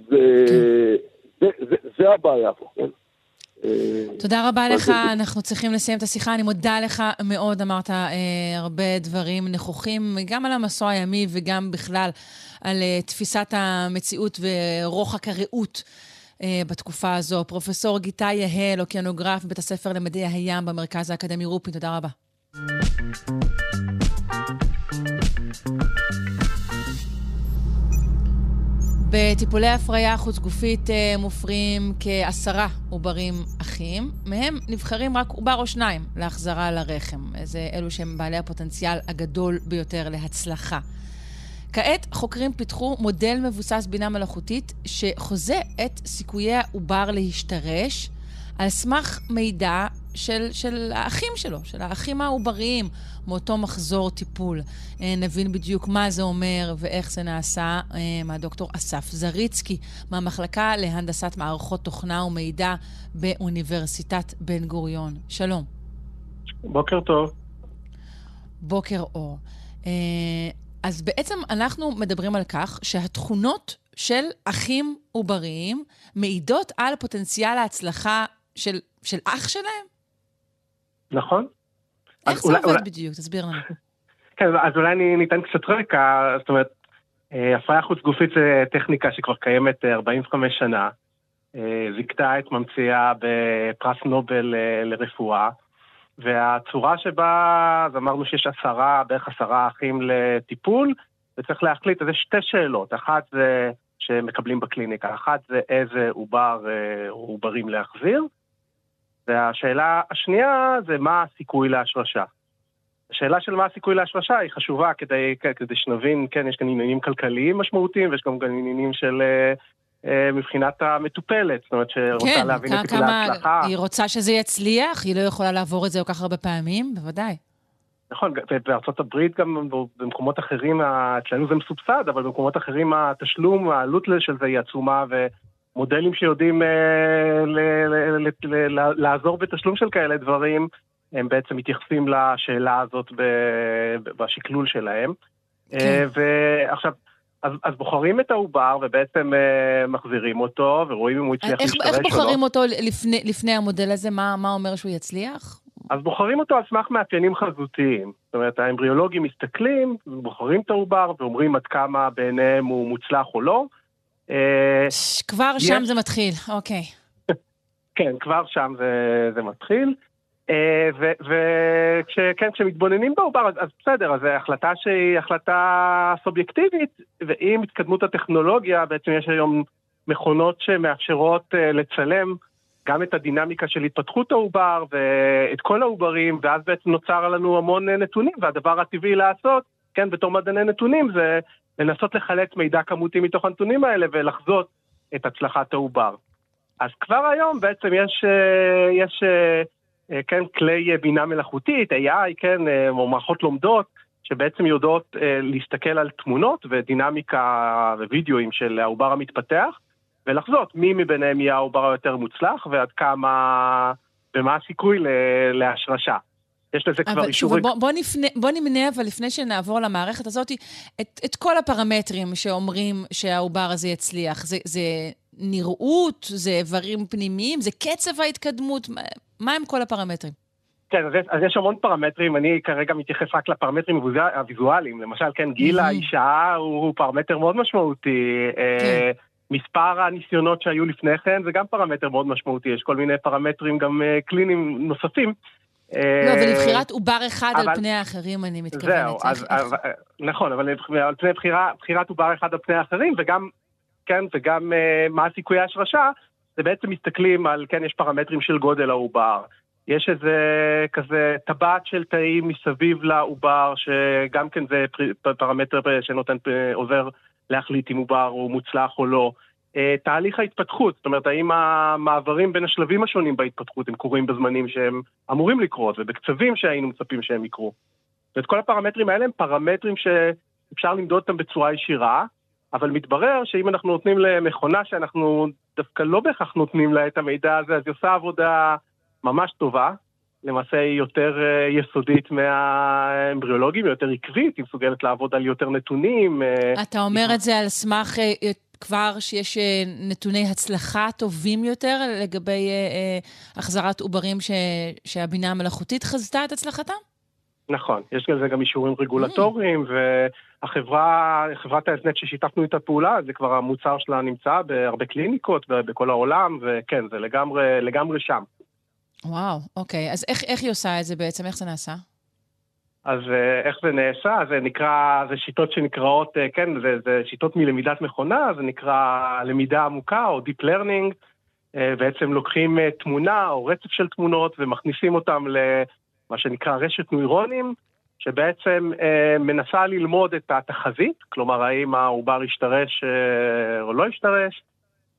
זה הבעיה פה, כן? תודה רבה לך, אנחנו צריכים לסיים את השיחה, אני מודה לך מאוד, אמרת הרבה דברים נכוחים, גם על המסוע הימי וגם בכלל על תפיסת המציאות ורוחק הראות בתקופה הזו. פרופסור גיטאי יהל, אוקיינוגרף בבית הספר למדעי הים במרכז האקדמי רופין, תודה רבה. בטיפולי הפריה חוץ גופית מופרים כ10 עוברים אחים, מהם נבחרים רק עובר או 2 להחזרה לרחם. זה אלו שהם בעלי הפוטנציאל הגדול ביותר להצלחה. כעת חוקרים פיתחו מודל מבוסס בינה מלאכותית שחוזה את סיכויי העובר להשתרש על סמך מידע של האחים שלו, של האחים העובריים, מאותו מחזור טיפול. נבין בדיוק מה זה אומר ואיך זה נעשה מהדוקטור אסף זריצקי, מהמחלקה להנדסת מערכות תוכנה ומידע באוניברסיטת בן גוריון. שלום. בוקר טוב. בוקר אור. אז בעצם אנחנו מדברים על כך שהתכונות של אחים עובריים מעידות על פוטנציאל ההצלחה של אח שלהם? נכון. איך זה עובד בדיוק? תסביר לנו. כן, אז אולי ניתן קצת רקע, זאת אומרת, הפריה חוץ גופית זה טכניקה שכבר קיימת 45 שנה, זיכתה את ממציאה בפרס נובל לרפואה, והצורה שבה, אז אמרנו שיש בערך 10 אחים לטיפול, וצריך להחליט, אז יש 2 שאלות, אחת זה שמקבלים בקליניקה, אחת זה איזה עוברים להחזיר, והשאלה השנייה זה מה הסיכוי להשרשה. השאלה של מה הסיכוי להשרשה היא חשובה כדי שנבין, כן, יש כאן עניינים כלכליים משמעותיים, ויש גם עניינים של מבחינת המטופלת, זאת אומרת שרוצה להבין את סיכוי להצלחה. היא רוצה שזה יצליח, היא לא יכולה לעבור את זה כל כך הרבה פעמים, בוודאי. נכון, בארצות הברית גם במקומות אחרים, אצלנו זה מסובסד, אבל במקומות אחרים התשלום, העלות של זה היא עצומה, ומודלים שיודעים לעזור בתשלום של כאלה דברים, הם בעצם מתייחסים לשאלה הזאת בשקלול שלהם. ועכשיו, אז בוחרים את העובר, ובעצם מחזירים אותו, ורואים אם הוא יצליח להשתרש או לא. איך בוחרים אותו לפני המודל הזה? מה אומר שהוא יצליח? אז בוחרים אותו על סמך מאפיינים חזותיים. זאת אומרת, האמבריולוגים מסתכלים, בוחרים את העובר, ואומרים עד כמה בעיניהם הוא מוצלח או לא. כבר שם זה מתחיל, אוקיי. כן, כבר שם זה מתחיל. וכשמתבוננים בעובר, אז בסדר, אז החלטה שהיא החלטה סובייקטיבית, ועם התקדמות הטכנולוגיה, בעצם יש היום מכונות שמאפשרות לצלם גם את הדינמיקה של התפתחות העובר, ואת כל העוברים, ואז בעצם נוצר לנו המון נתונים, והדבר הטבעי לעשות, כן, בתור מדעני נתונים, זה לנסות לחלץ מידע כמותי מתוך הנתונים האלה, ולחזות את הצלחת העובר. אז כבר היום בעצם יש כן, כלי בינה מלאכותית, AI, כן, או מערכות לומדות, שבעצם יודעות להסתכל על תמונות ודינמיקה ווידאוים של העובר המתפתח, ולחזות מי מביניהם יהיה העובר היותר מוצלח, ועד כמה, ומה הסיכוי להשרשה. יש לזה כבר אישורים. בוא נמנה, אבל לפני שנעבור למערכת הזאת, את כל הפרמטרים שאומרים שהעובר הזה יצליח, זה נראות, זה איברים פנימיים, זה קצב ההתקדמות, מה הם כל הפרמטרים? כן, אז יש המון פרמטרים, אני כרגע מתייחס רק לפרמטרים הוויזואליים, למשל, כן, גיל האישה הוא פרמטר מאוד משמעותי, מספר הניסיונות שהיו לפני כן, זה גם פרמטר מאוד משמעותי, יש כל מיני פרמטרים גם קליניים נוספים. לא, ולבחירת עובר אחד על פני האחרים, אני מתכוונת. זהו, נכון, אבל על פני בחירת עובר אחד על פני האחרים, וגם, כן, וגם מה הסיכוי ההשרשה, זה בעצם מסתכלים על, כן, יש פרמטרים של גודל העובר, יש איזה כזה טבעת של תאים מסביב לעובר, שגם כן זה פרמטר שנותן עוזר להחליט אם עובר הוא מוצלח או לא. תהליך ההתפתחות, זאת אומרת, האם המעברים בין השלבים השונים בהתפתחות הם קורים בזמנים שהם אמורים לקרות, ובקצבים שהיינו מצפים שהם יקרו. ואת כל הפרמטרים האלה הם פרמטרים שאפשר למדוד אותם בצורה ישירה, אבל מתברר שאם אנחנו נותנים למכונה שאנחנו דווקא לא בהכרח נותנים לה את המידע הזה, אז היא עושה עבודה ממש טובה, למעשה היא יותר יסודית מהאמבריולוגים, יותר עקבית, היא מסוגלת לעבוד על יותר נתונים. אתה אומר את זה על סמך כבר שיש נתוני הצלחה טובים יותר לגבי החזרת עוברים שהבינה המלאכותית חזתה את הצלחתם? נכון, יש לזה גם אישורים רגולטוריים, חברת האזנט ששיתפנו את הפעולה, זה כבר המוצר שלה נמצא בהרבה קליניקות בכל העולם, וכן, זה לגמרי שם. וואו, אוקיי. אז איך היא עושה את זה בעצם? איך זה נעשה? אז איך זה נעשה? זה שיטות שנקראות, כן, זה שיטות מלמידת מכונה, זה נקרא למידה עמוקה או Deep Learning, בעצם לוקחים תמונה או רצף של תמונות ומכניסים אותם למה שנקרא רשת נוירונים, שבעצם מנסה ללמוד את התחזית, כלומר האם העובר ישתרש או לא ישתרש,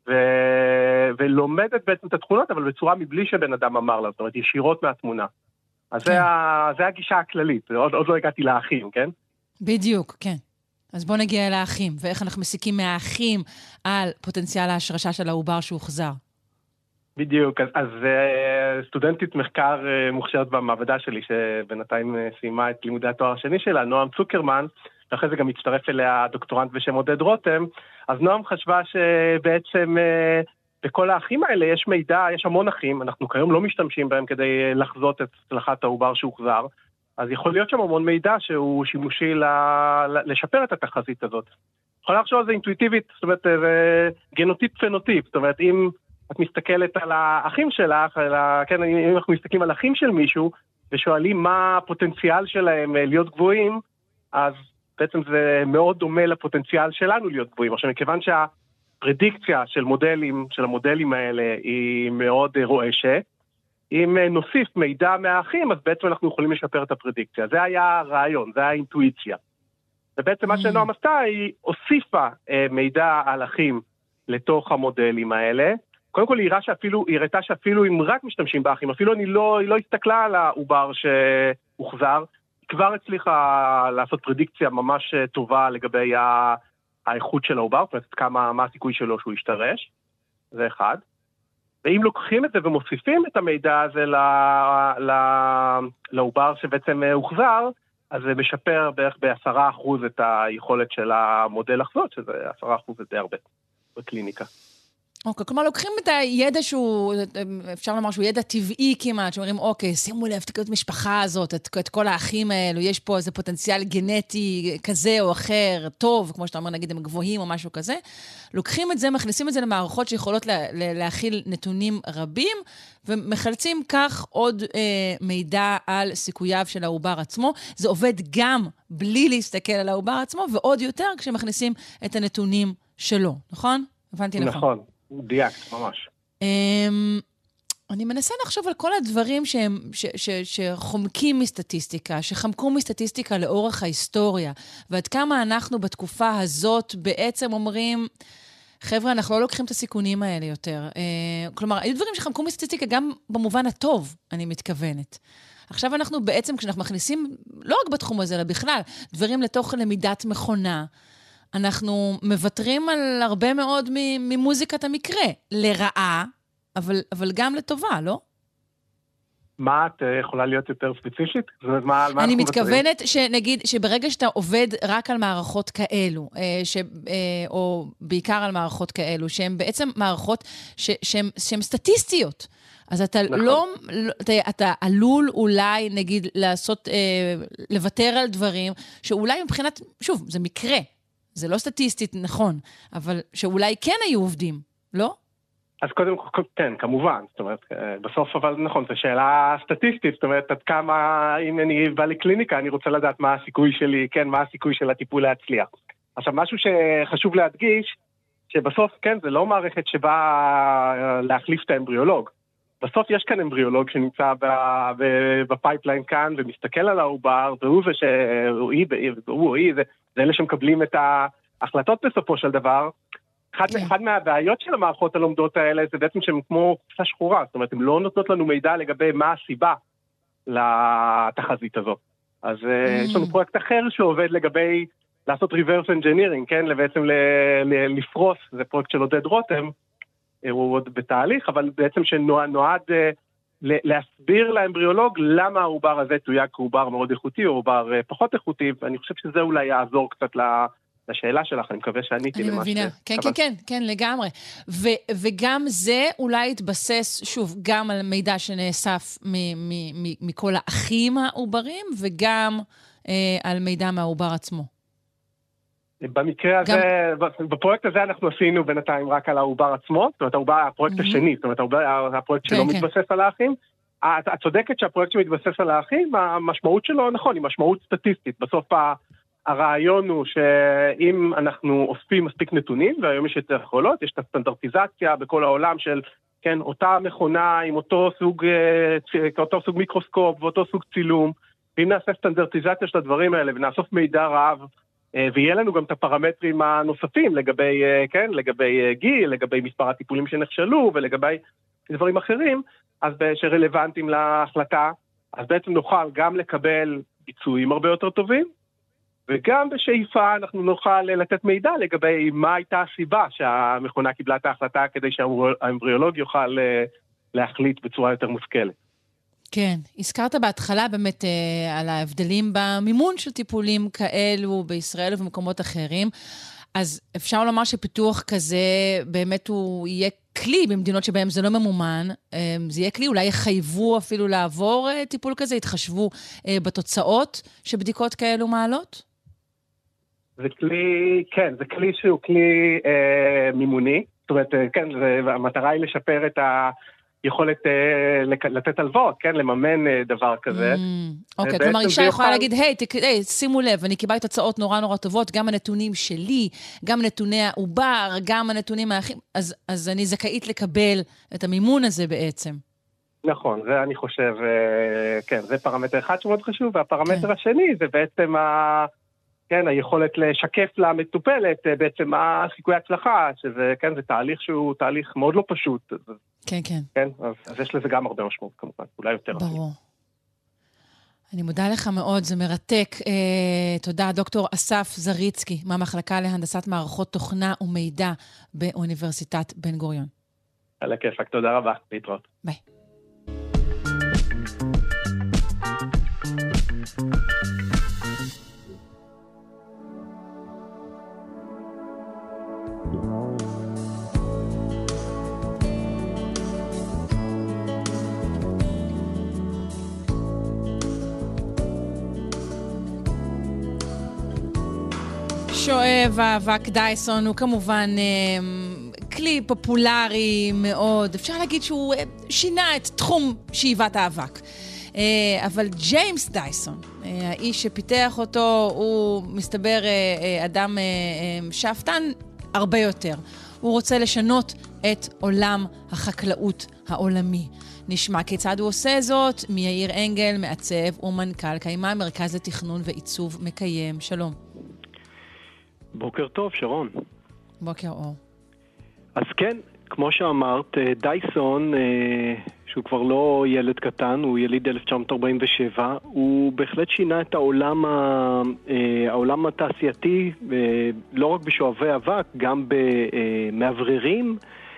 ולומדת בעצם את התכונות, אבל בצורה מבלי שבן אדם אמר לה, זאת אומרת, ישירות מהתמונה. אז זה הגישה הכללית, עוד לא הגעתי לאחים, כן? בדיוק, כן. אז בוא נגיע אל האחים, ואיך אנחנו מסיקים מהאחים על פוטנציאל ההשרשה של העובר שהוחזר. בדיוק, אז סטודנטית מחקר מוכשרת במעבדה שלי, שבינתיים סיימה את לימודי התואר השני שלה, נועם צוקרמן, ואחרי זה גם הצטרף אליה דוקטורנט בשם עודד רותם, אז נועם חשבה שבעצם בכל האחים האלה יש מידע, יש המון אחים, אנחנו כיום לא משתמשים בהם כדי לחזות את הצלחת העובר שהוחזר, אז יכול להיות שם המון מידע שהוא שימושי לשפר את התחזית הזאת. יכולה לחשוב על זה אינטואיטיבית, זאת אומרת, גנוטיפ פנוטיפ, זאת אומרת, אם את מסתכלת על האחים שלך, כן, אם אנחנו מסתכלים על אחים של מישהו, ושואלים מה הפוטנציאל שלהם להיות גבוהים, אז בעצם זה מאוד דומה לפוטנציאל שלנו להיות גבוהים. עכשיו, מכיוון שהפרדיקציה של המודלים האלה היא מאוד רועשת, אם נוסיף מידע מהאחים, אז בעצם אנחנו יכולים לשפר את הפרדיקציה. זה היה הרעיון, זה היה האינטואיציה. ובעצם מה שנועם עשתה, היא הוסיפה מידע על אחים לתוך המודלים האלה. קודם כל היא הראתה שאפילו אם רק משתמשים באחים, אפילו היא לא הסתכלה על העובר שהוחזר, היא כבר הצליחה לעשות פרדיקציה ממש טובה לגבי האיכות של העובר, זאת אומרת מה הסיכוי שלו שהוא ישתרש, זה אחד. ואם לוקחים את זה ומוסיפים את המידע הזה לעובר שבעצם הוחזר, אז זה משפר בערך ב10% את היכולת של המודל לחזות, שזה 10% זה די הרבה בקליניקה. אוקיי, כלומר, לוקחים את הידע שהוא, אפשר לומר שהוא ידע טבעי כמעט, שאומרים, אוקיי, שימו לב, תקראו את המשפחה הזאת, את כל האחים האלו, יש פה איזה פוטנציאל גנטי כזה או אחר, טוב, כמו שאתה אומר, נגיד, הם גבוהים או משהו כזה, לוקחים את זה, מכניסים את זה למערכות שיכולות להכיל נתונים רבים, ומחלצים כך עוד מידע על סיכוייו של העובר עצמו. זה עובד גם בלי להסתכל על העובר עצמו, ועוד יותר כשמכניסים את הנתונים שלו, נכון? הבנתי נכון. נכון. דייקט, ממש. אני מנסה לחשוב על כל הדברים שחומקים מסטטיסטיקה, שחמקו מסטטיסטיקה לאורך ההיסטוריה, ועד כמה אנחנו בתקופה הזאת בעצם אומרים, חבר'ה, אנחנו לא לוקחים את הסיכונים האלה יותר. כלומר, היו דברים שחמקו מסטטיסטיקה גם במובן הטוב, אני מתכוונת. עכשיו אנחנו בעצם, כשאנחנו מכניסים, לא רק בתחום הזה, אלא בכלל, דברים לתוך למידת מכונה, אנחנו מוותרים על הרבה מאוד ממוזיקת המקרה, לרעה, אבל גם לטובה, לא? מה את יכולה להיות יותר ספציפית? אני מתכוונת שנגיד, שברגע שאתה עובד רק על מערכות כאלו, או בעיקר על מערכות כאלו, שהן בעצם מערכות שהן סטטיסטיות, אז אתה אתה עלול אולי, נגיד, לוותר על דברים, שאולי מבחינת, שוב, זה מקרה, זה לא סטטיסטית, נכון, אבל שאולי כן היו עובדים, לא? אז קודם כל, כן, כמובן, זאת אומרת, בסוף אבל נכון, זו שאלה סטטיסטית, זאת אומרת, עד כמה, אם אני בא לקליניקה, אני רוצה לדעת מה הסיכוי שלי, כן, מה הסיכוי של הטיפול להצליח. עכשיו, משהו שחשוב להדגיש, שבסוף, כן, זה לא מערכת שבאה להחליף את האמבריולוג. בסוף יש כאן אמבריולוג שנמצא בפייפליין כאן, ומסתכל על העובר, והוא זה אלה שמקבלים את ההחלטות בסופו של דבר. אחד מהבעיות של המערכות הלומדות האלה, זה בעצם שהן כמו קופסה שחורה, זאת אומרת, הן לא נותנות לנו מידע לגבי מה הסיבה לתחזית הזאת. אז יש לנו פרויקט אחר שעובד לגבי לעשות reverse engineering, כן? בעצם לפרוס, זה פרויקט של עודד רותם, הוא עוד בתהליך, אבל בעצם שנועד להסביר לאמבריולוג למה העובר הזה תויג כעובר מאוד איכותי או עובר פחות איכותי, ואני חושב שזה אולי יעזור קצת לשאלה שלך, אני מקווה שעניתי למה מבינה. כן, לגמרי. וגם זה אולי יתבסס, שוב, גם על מידע שנאסף מכל האחים העוברים, וגם על מידע מהעובר עצמו. במקרה הזה, בפרויקט הזה אנחנו עשינו בינתיים רק על העובר עצמו, זאת אומרת, הפרויקט השני, זאת אומרת, הפרויקט שלא מתבסס על האחים. את צודקת שהפרויקט שמתבסס על האחים, המשמעות שלו, נכון, היא משמעות סטטיסטית. בסוף הרעיון הוא שאם אנחנו אוספים מספיק נתונים, והיום יש יותר יכולות, יש את הסטנדרטיזציה בכל העולם של, כן, אותה מכונה עם אותו סוג מיקרוסקופ ואותו סוג צילום, ואם נעשה סטנדרטיזציה של הדברים האלה ונאסוף מידע רב, ויהיה לנו גם את הפרמטרים הנוספים לגבי, כן, לגבי גיל, לגבי מספר הטיפולים שנכשלו ולגבי דברים אחרים, אז שרלוונטיים להחלטה, אז בעצם נוכל גם לקבל ביצועים הרבה יותר טובים, וגם בשאיפה אנחנו נוכל לתת מידע לגבי מה הייתה הסיבה שהמכונה קיבלה את ההחלטה כדי שהאמבריולוג יוכל להחליט בצורה יותר מושכלת. כן, הזכרת בהתחלה באמת על ההבדלים במימון של טיפולים כאלו בישראל ובמקומות אחרים, אז אפשר לומר שפיתוח כזה באמת הוא יהיה כלי במדינות שבהם זה לא ממומן, זה יהיה כלי, אולי יחייבו אפילו לעבור טיפול כזה, יתחשבו בתוצאות שבדיקות כאלו מעלות? זה כלי, כן, זה כלי שהוא כלי מימוני, זאת אומרת, כן, המטרה היא לשפר את היכולת לתת הלוואות, כן, לממן דבר כזה. אוקיי, כלומר, אישה יכולה להגיד, היי, שימו לב, אני קיבלתי תוצאות נורא נורא טובות, גם הנתונים שלי, גם נתוני העובר, גם הנתונים האחרים, אז אני זכאית לקבל את המימון הזה בעצם. נכון, זה אני חושב, כן, זה פרמטר אחד שמאוד חשוב, והפרמטר השני זה בעצם כן, היכולת לשקף למטופלת בעצם מה סיכוי הצלחה, שזה, כן, זה תהליך שהוא תהליך מאוד לא פשוט. כן, כן. כן, אז יש לזה גם הרבה משמעות כמובן, אולי יותר. ברור. אני מודה לך מאוד, זה מרתק. תודה, דוקטור אסף זריצקי, מהמחלקה להנדסת מערכות תוכנה ומידע באוניברסיטת בן גוריון. על הכיפק, תודה רבה, להתראות. ביי. שואב האבק דייסון הוא כמובן כלי פופולרי מאוד, אפשר להגיד שהוא שינה את תחום שאיבת האבק. אבל ג'יימס דייסון, האיש שפיתח אותו, הוא מסתבר אדם שאפתן הרבה יותר. הוא רוצה לשנות את עולם החקלאות העולמי. נשמע כיצד הוא עושה זאת מיאיר אנגל, מעצב ומנכ"ל קיימה, מרכז לתכנון ועיצוב מקיים. שלום. בוקר טוב, שרון. בוקר אור. אז כן, כמו שאמרת, דייסון, שהוא כבר לא ילד קטן, הוא יליד 1947, הוא בהחלט שינה את העולם התעשייתי, לא רק בשואבי אבק, גם במאווררים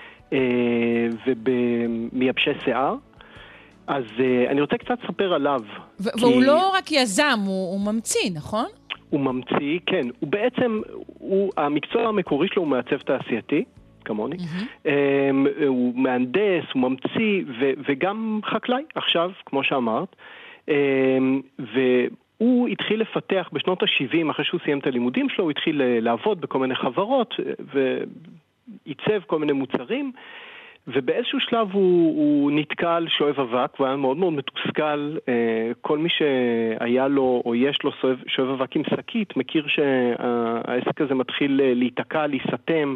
ובמייבשי שיער. אז אני רוצה קצת לספר עליו. והוא לא רק יזם, הוא ממציא, נכון? הוא ממציא, כן. הוא בעצם, המקצוע המקורי שלו הוא מעצב תעשייתי, כמוני. הוא מהנדס, הוא ממציא, וגם חקלאי, עכשיו, כמו שאמרת. והוא התחיל לפתח בשנות ה-70, אחרי שהוא סיים את הלימודים שלו, הוא התחיל לעבוד בכל מיני חברות, ועיצב כל מיני מוצרים, ובאיזשהו שלב הוא נתקע על שואב אבק, והוא היה מאוד מאוד מתוסכל. כל מי שהיה לו או יש לו שואב אבק עם שקית, מכיר שהעסק הזה מתחיל להיתקע, להיסתם,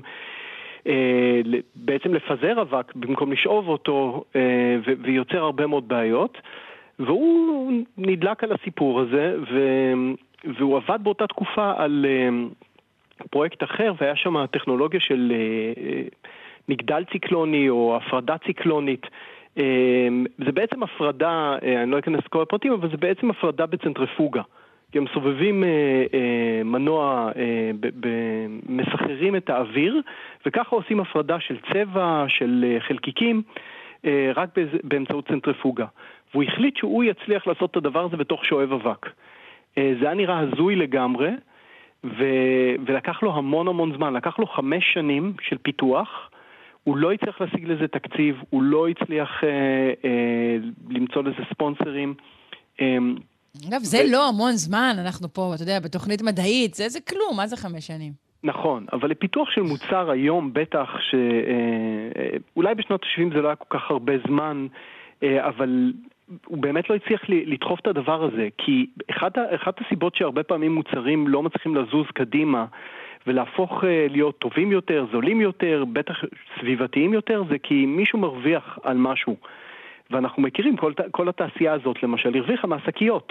בעצם לפזר אבק במקום לשאוב אותו, ויוצר הרבה מאוד בעיות. והוא נדלק על הסיפור הזה, והוא עבד באותה תקופה על פרויקט אחר, והיה שם הטכנולוגיה של מגדל ציקלוני או הפרדה ציקלונית. זה בעצם הפרדה, אני לא אכנס לכל הפרטים, אבל זה בעצם הפרדה בצנטריפוגה. כי הם סובבים מנוע, מסחררים את האוויר, וככה עושים הפרדה של צבע, של חלקיקים, רק באמצעות צנטריפוגה. והוא החליט שהוא יצליח לעשות את הדבר הזה בתוך שואב אבק. זה היה נראה הזוי לגמרי, ולקח לו המון זמן, לקח לו 5 שנים של פיתוח. הוא לא הצליח להשיג לזה תקציב, הוא לא הצליח למצוא לזה ספונסרים. אגב, זה לא המון זמן, אנחנו פה, אתה יודע, בתוכנית מדעית, זה כלום, מה זה 5 שנים? נכון, אבל לפיתוח של מוצר היום, בטח אולי בשנות ה-70 זה לא היה כל כך הרבה זמן, אבל הוא באמת לא הצליח לדחוף את הדבר הזה, כי אחת הסיבות שהרבה פעמים מוצרים לא מצליחים לזוז קדימה, ולהפוך להיות טובים יותר, זולים יותר, בטח סביבתיים יותר, זה כי מישהו מרוויח על משהו. ואנחנו מכירים כל התעשייה הזאת, למשל, הרוויחה מהשקיות.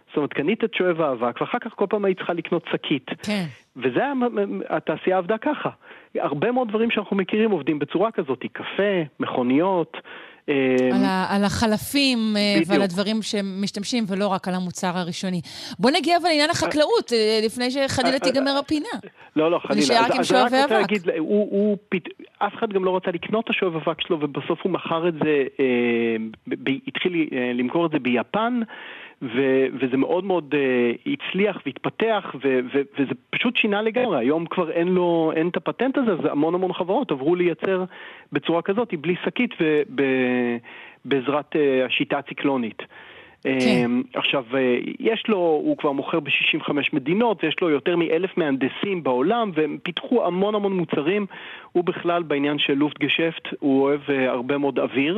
זאת אומרת, קנית את שואב האבק, ואחר כך כל פעם היית צריכה לקנות שקית. כן. וזה, התעשייה עבדה ככה. הרבה מאוד דברים שאנחנו מכירים עובדים בצורה כזאת, קפה, מכוניות. על החלפים ועל הדברים שמשתמשים, ולא רק על המוצר הראשוני. בוא נגיע אבל לעניין החקלאות, לפני שחלילה תיגמר הפינה. לא, חלילה. נשאר רק עם שואב האבק. אף אחד גם לא רצה לקנות את השואב האבק שלו, ובסוף הוא מכר את זה, התחיל למכור את זה ביפן, וזה מאוד מאוד הצליח והתפתח, וזה פשוט שינה לגמרי. היום כבר אין את הפטנט הזה, אז המון חברות עברו לייצר בצורה כזאת, בלי שקית ובעזרת השיטה הציקלונית. כן. עכשיו, הוא כבר מוכר ב-65 מדינות, ויש לו יותר מ1,000 מהנדסים בעולם, והם פיתחו המון מוצרים. הוא בכלל בעניין של לופטגשפט, הוא אוהב הרבה מאוד אוויר,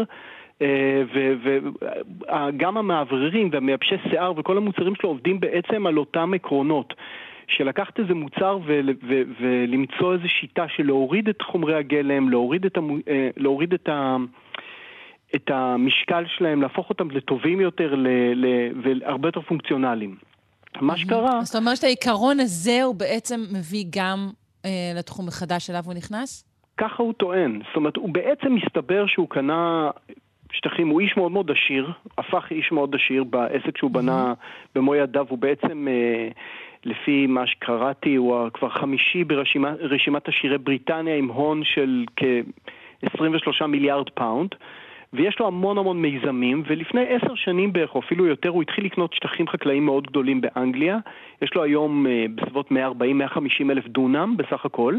וגם המעבררים והמייבשי שיער וכל המוצרים שלו עובדים בעצם על אותם עקרונות, שלקחת איזה מוצר ולמצוא איזו שיטה של להוריד את חומרי הגלם, להוריד את המשקל שלהם, להפוך אותם לטובים יותר והרבה יותר פונקציונליים. מה שקרה... זאת אומרת שהעיקרון הזה הוא בעצם מביא גם לתחום החדש שאליו הוא נכנס? ככה הוא טוען. זאת אומרת, הוא בעצם מסתבר שהוא קנה שטחים, הוא איש מאוד מאוד עשיר, הפך איש מאוד עשיר בעסק שהוא בנה במו ידיו, הוא בעצם, לפי מה שקראתי, הוא כבר 5 ברשימת עשירי בריטניה עם הון של כ-23 מיליארד פאונד, ויש לו המון מיזמים, ולפני 10 שנים בערך, או אפילו יותר, הוא התחיל לקנות שטחים חקלאיים מאוד גדולים באנגליה, יש לו היום בסביבות 140-150 אלף דונם בסך הכל,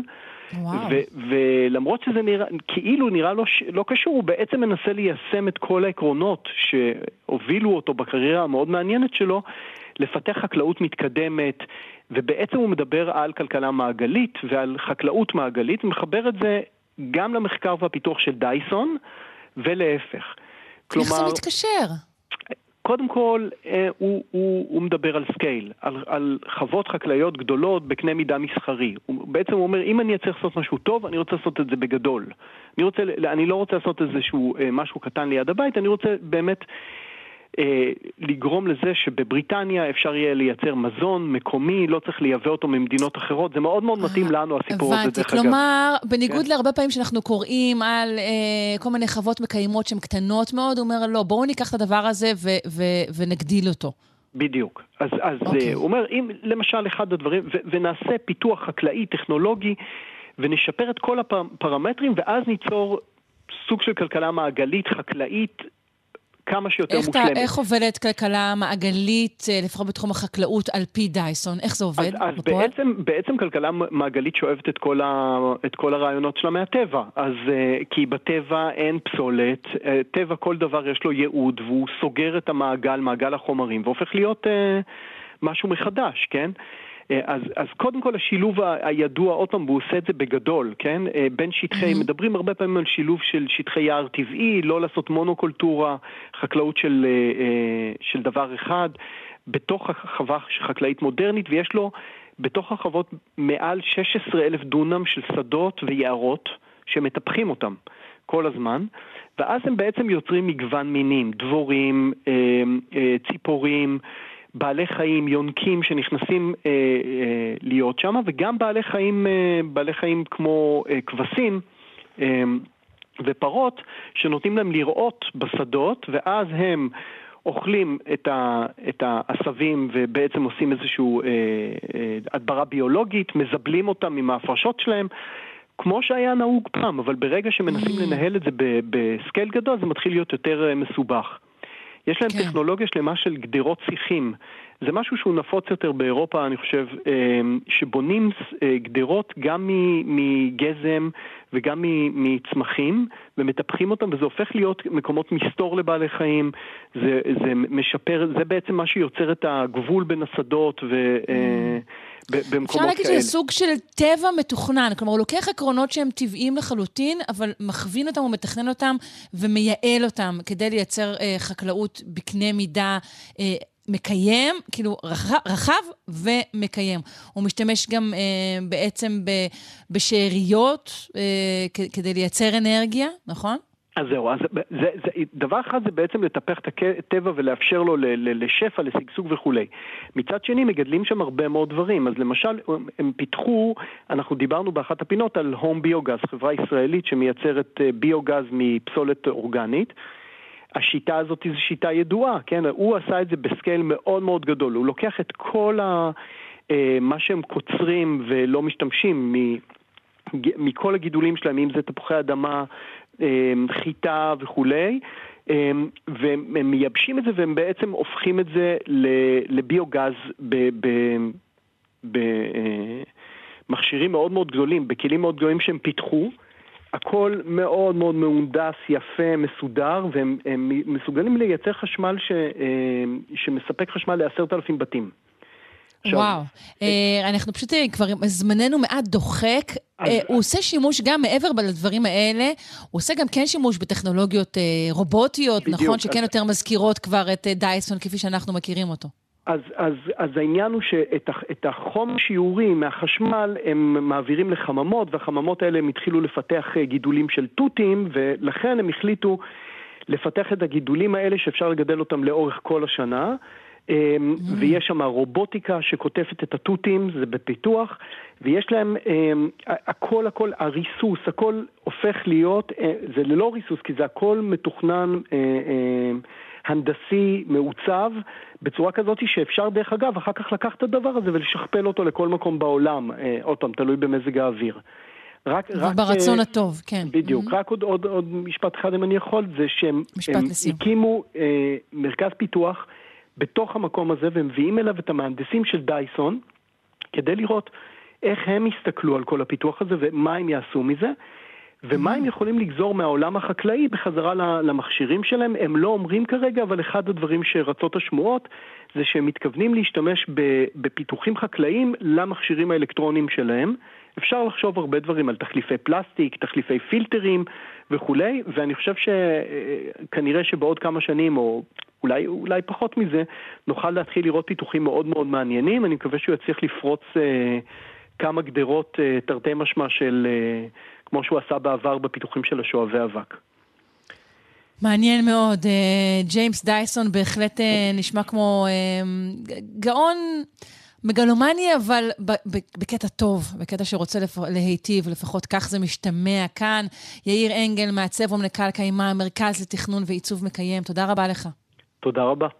ולמרות שזה כאילו נראה לא קשור, הוא בעצם מנסה ליישם את כל העקרונות שהובילו אותו בקריירה המאוד מעניינת שלו, לפתח חקלאות מתקדמת, ובעצם הוא מדבר על כלכלה מעגלית ועל חקלאות מעגלית, ומחבר את זה גם למחקר והפיתוח של דייסון, ולהפך. איך זה מתקשר? קודם כל, הוא מדבר על סקייל, על חוות חקלאיות גדולות בקנה מידה מסחרי. בעצם הוא אומר, אם אני צריך לעשות משהו טוב, אני רוצה לעשות את זה בגדול. אני לא רוצה לעשות איזשהו משהו קטן ליד הבית, אני רוצה באמת לגרום לזה שבבריטניה אפשר יהיה לייצר מזון מקומי, לא צריך לייבא אותו ממדינות אחרות, זה מאוד מאוד מתאים לנו הסיפור הזה. הבנתי, כלומר, בניגוד להרבה פעמים שאנחנו קוראים על כל מיני חוות מקיימות שהן קטנות מאוד, הוא אומר, לא, בואו ניקח את הדבר הזה ונגדיל אותו. בדיוק. אז הוא אומר, אם למשל אחד הדברים, ונעשה פיתוח חקלאי, טכנולוגי, ונשפר את כל הפרמטרים, ואז ניצור סוג של כלכלה מעגלית, חקלאית, כמה שיותר מושלמת. איך עובדת כלכלה מעגלית, לפחות בתחום החקלאות, על פי דייסון? איך זה עובד? אז בעצם כלכלה מעגלית שואבת את כל הרעיונות שלה מהטבע. אז כי בטבע אין פסולת, טבע כל דבר יש לו ייעוד, והוא סוגר את מעגל החומרים, והופך להיות משהו מחדש, כן? אז קודם כל השילוב הידוע, עוד פעם, הוא עושה את זה בגדול, כן? בין שטחי, מדברים הרבה פעמים על שילוב של שטחי יער טבעי, לא לעשות מונוקולטורה, חקלאות של דבר אחד, בתוך החווה חקלאית מודרנית, ויש לו בתוך החוות מעל 16,000 דונם של שדות ויערות, שמטפחים אותם כל הזמן, ואז הם בעצם יוצרים מגוון מינים, דבורים, ציפורים, בעלי חיים, יונקים שנכנסים להיות שם, וגם בעלי חיים כמו כבשים ופרות, שנותנים להם לראות בשדות, ואז הם אוכלים את העשבים, ובעצם עושים איזשהו הדברה ביולוגית, מזבלים אותם עם ההפרשות שלהם, כמו שהיה נהוג פעם, אבל ברגע שמנסים לנהל את זה בסקייל גדול, זה מתחיל להיות יותר מסובך. יש להם טכנולוגיה שלמה של גדרות שיחים. זה משהו שהוא נפוץ יותר באירופה, אני חושב, שבונים גדרות גם מגזם וגם מצמחים, ומטפחים אותם, וזה הופך להיות מקומות מסתור לבעלי חיים. זה משפר, זה בעצם מה שיוצר את הגבול בין השדות במקומות אפשר להגיד שזה סוג של טבע מתוכנן, כלומר הוא לוקח עקרונות שהם טבעיים לחלוטין, אבל מכווין אותם ומתכנן אותם ומייעל אותם כדי לייצר חקלאות בקנה מידה מקיים, כאילו רחב ומקיים. הוא משתמש גם בעצם בשאריות כדי לייצר אנרגיה, נכון? אז זהו, דבר אחד זה בעצם לטפח את הטבע ולאפשר לו לשפע, לשגשוג וכולי. מצד שני, מגדלים שם הרבה מאוד דברים. אז למשל, הם פיתחו, אנחנו דיברנו באחת הפינות על הום ביוגז, חברה ישראלית שמייצרת ביוגז מפסולת אורגנית. השיטה הזאת היא שיטה ידועה, כן? הוא עשה את זה בסקייל מאוד מאוד גדול. הוא לוקח את כל מה שהם קוצרים ולא משתמשים מכל הגידולים שלהם, אם זה תפוחי אדמה, חיטה וכולי, והם מייבשים את זה והם בעצם הופכים את זה לביוגז במכשירים מאוד מאוד גדולים, בכלים מאוד גדולים שהם פיתחו. הכל מאוד מאוד מהונדס, יפה, מסודר, והם מסוגלים לייצר חשמל שמספק חשמל ל10,000 בתים. וואו, אנחנו פשוט כבר זמננו מעט דוחק, הוא עושה שימוש גם מעבר לדברים האלה, הוא עושה גם כן שימוש בטכנולוגיות רובוטיות, נכון? שכן יותר מזכירות כבר את דייסון כפי שאנחנו מכירים אותו. אז העניין הוא שאת החום שיעורי מהחשמל הם מעבירים לחממות, והחממות האלה הם התחילו לפתח גידולים של תותים, ולכן הם החליטו לפתח את הגידולים האלה שאפשר לגדל אותם לאורך כל השנה, ויש שם רובוטיקה שכותפת את התותים, זה בפיתוח, ויש להם הכל, הריסוס, הכל הופך להיות, זה ללא ריסוס, כי זה הכל מתוכנן הנדסי מעוצב, בצורה כזאת שאפשר דרך אגב, אחר כך לקח את הדבר הזה ולשכפל אותו לכל מקום בעולם, עוד פעם, תלוי במזג האוויר. ברצון הטוב, כן. בדיוק, רק עוד משפט אחד אם אני יכול, זה שהם הקימו מרכז פיתוח בתוך המקום הזה, והם מביאים אליו את המהנדסים של דייסון, כדי לראות איך הם יסתכלו על כל הפיתוח הזה, ומה הם יעשו מזה, ומה הם יכולים לגזור מהעולם החקלאי בחזרה למכשירים שלהם. הם לא אומרים כרגע, אבל אחד הדברים שרצות השמועות, זה שהם מתכוונים להשתמש בפיתוחים חקלאיים למכשירים האלקטרוניים שלהם. אפשר לחשוב הרבה דברים על תחליפי פלסטיק, תחליפי פילטרים וכולי, ואני חושב שכנראה שבעוד כמה שנים, או אולי פחות מזה, נוכל להתחיל לראות פיתוחים מאוד מאוד מעניינים. אני מקווה שהוא יצליח לפרוץ כמה גדרות תרתי משמע של, כמו שהוא עשה בעבר בפיתוחים של השואבי אבק. מעניין מאוד. ג'יימס דייסון בהחלט נשמע כמו גאון מגלומני, אבל בקטע טוב, בקטע שרוצה להיטיב, לפחות כך זה משתמע כאן. יאיר אנגל, מעצב ומנכ"ל קיימה, מרכז לתכנון ועיצוב מקיים. תודה רבה לך. תודה רבה.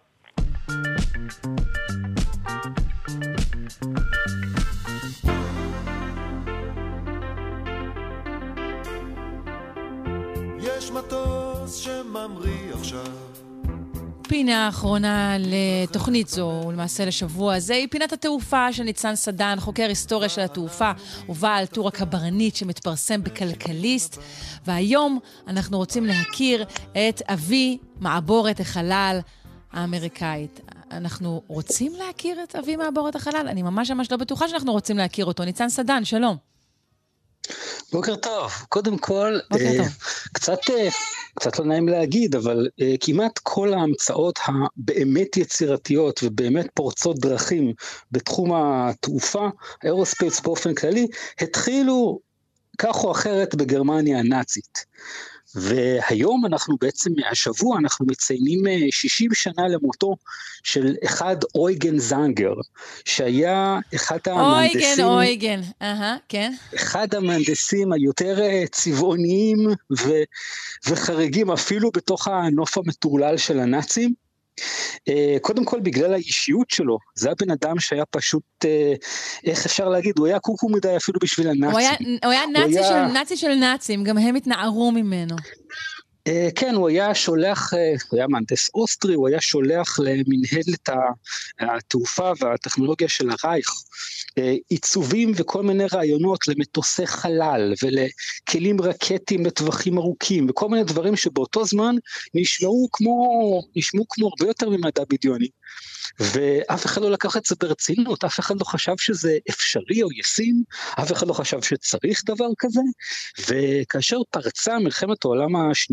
יש מטוס שממריא עכשיו. פינה האחרונה לתוכנית זו, ולמעשה לשבוע הזה, היא פינת התעופה של ניצן סדן, חוקר היסטוריה של התעופה, ובעל טור הקברניט שמתפרסם בכלכליסט. והיום אנחנו רוצים להכיר את אבי מעבורת החלל האמריקאית. אנחנו רוצים להכיר את אבי מעבורת החלל? אני ממש לא בטוחה שאנחנו רוצים להכיר אותו. ניצן סדן, שלום. בוקר טוב. קודם כל, קצת לא נעים להגיד, אבל כמעט כל ההמצאות הבאמת יצירתיות ובאמת פורצות דרכים בתחום התעופה, האירוספייס באופן כללי, התחילו כך או אחרת בגרמניה הנאצית. והיום אנחנו בעצם, השבוע אנחנו מציינים 60 שנה למותו של אחד אויגן זנגר, שהיה אחד המהנדסים, כן. אחד המהנדסים היותר צבעוניים וחריגים אפילו בתוך הנוף המטורלל של הנאצים. קודם כל בגלל האישיות שלו, זה הבן אדם שהיה פשוט, איך אפשר להגיד, הוא היה קוקו מדי אפילו בשביל הנאצים. הוא היה נאצי של נאצים, גם הם התנערו ממנו. כן, הוא היה שולח, הוא היה מהנדס אוסטרי, הוא היה שולח למנהלת התעופה והטכנולוגיה של הרייך, עיצובים וכל מיני רעיונות למטוסי חלל ולכלים רקטיים לטווחים ארוכים, וכל מיני דברים שבאותו זמן נשמעו כמו הרבה יותר ממדע בדיוני. ואף אחד לא לקח את זה ברצינות, אף אחד לא חשב שזה אפשרי או ישים, אף אחד לא חשב שצריך דבר כזה, וכאשר פרצה מלחמת העולם השנייה,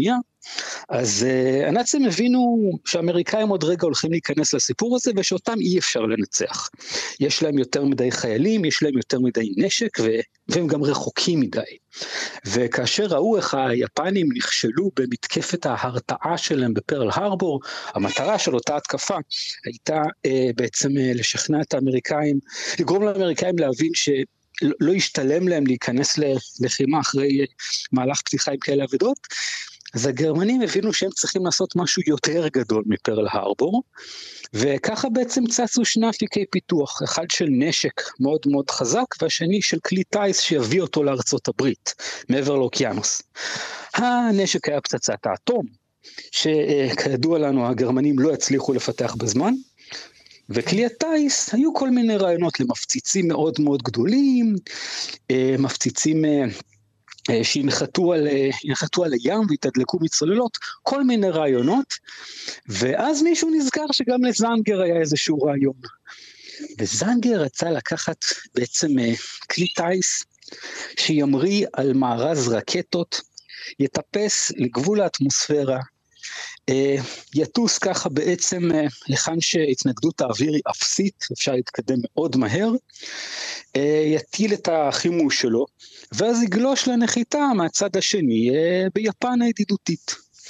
אז הנאצים הבינו שהאמריקאים עוד רגע הולכים להיכנס לסיפור הזה, ושאותם אי אפשר לנצח. יש להם יותר מדי חיילים, יש להם יותר מדי נשק, והם גם רחוקים מדי. וכאשר ראו איך היפנים נכשלו במתקפת ההרתעה שלהם בפרל הרבור, המטרה של אותה התקפה הייתה בעצם לשכנע את האמריקאים, לגרום לאמריקאים להבין שלא ישתלם להם להיכנס ללחימה אחרי מהלך פתיחה עם כאלה אבדות. אז הגרמנים הבינו שהם צריכים לעשות משהו יותר גדול מפרל הרבור, וככה בעצם צצו שני אפיקי פיתוח, אחד של נשק מאוד מאוד חזק, והשני של כלי טייס שיביא אותו לארצות הברית, מעבר לאוקיינוס. הנשק היה פצצת האטום, שכידוע לנו הגרמנים לא הצליחו לפתח בזמן, וכלי הטייס היו כל מיני רעיונות למפציצים מאוד מאוד גדולים, מפציצים שינחתו על הים והתדלקו מצוללות, כל מיני רעיונות, ואז מישהו נזכר שגם לזנגר היה איזשהו רעיון. וזנגר רצה לקחת בעצם כלי טייס שימריא על מארז רקטות, יטפס לגבול האטמוספירה, יטוס ככה בעצם לכאן שהתנגדות האוויר היא אפסית, אפשר להתקדם מאוד מהר, יטיל את החימוש שלו, ואז יגלוש לנחיתה מהצד השני ביפן הידידותית.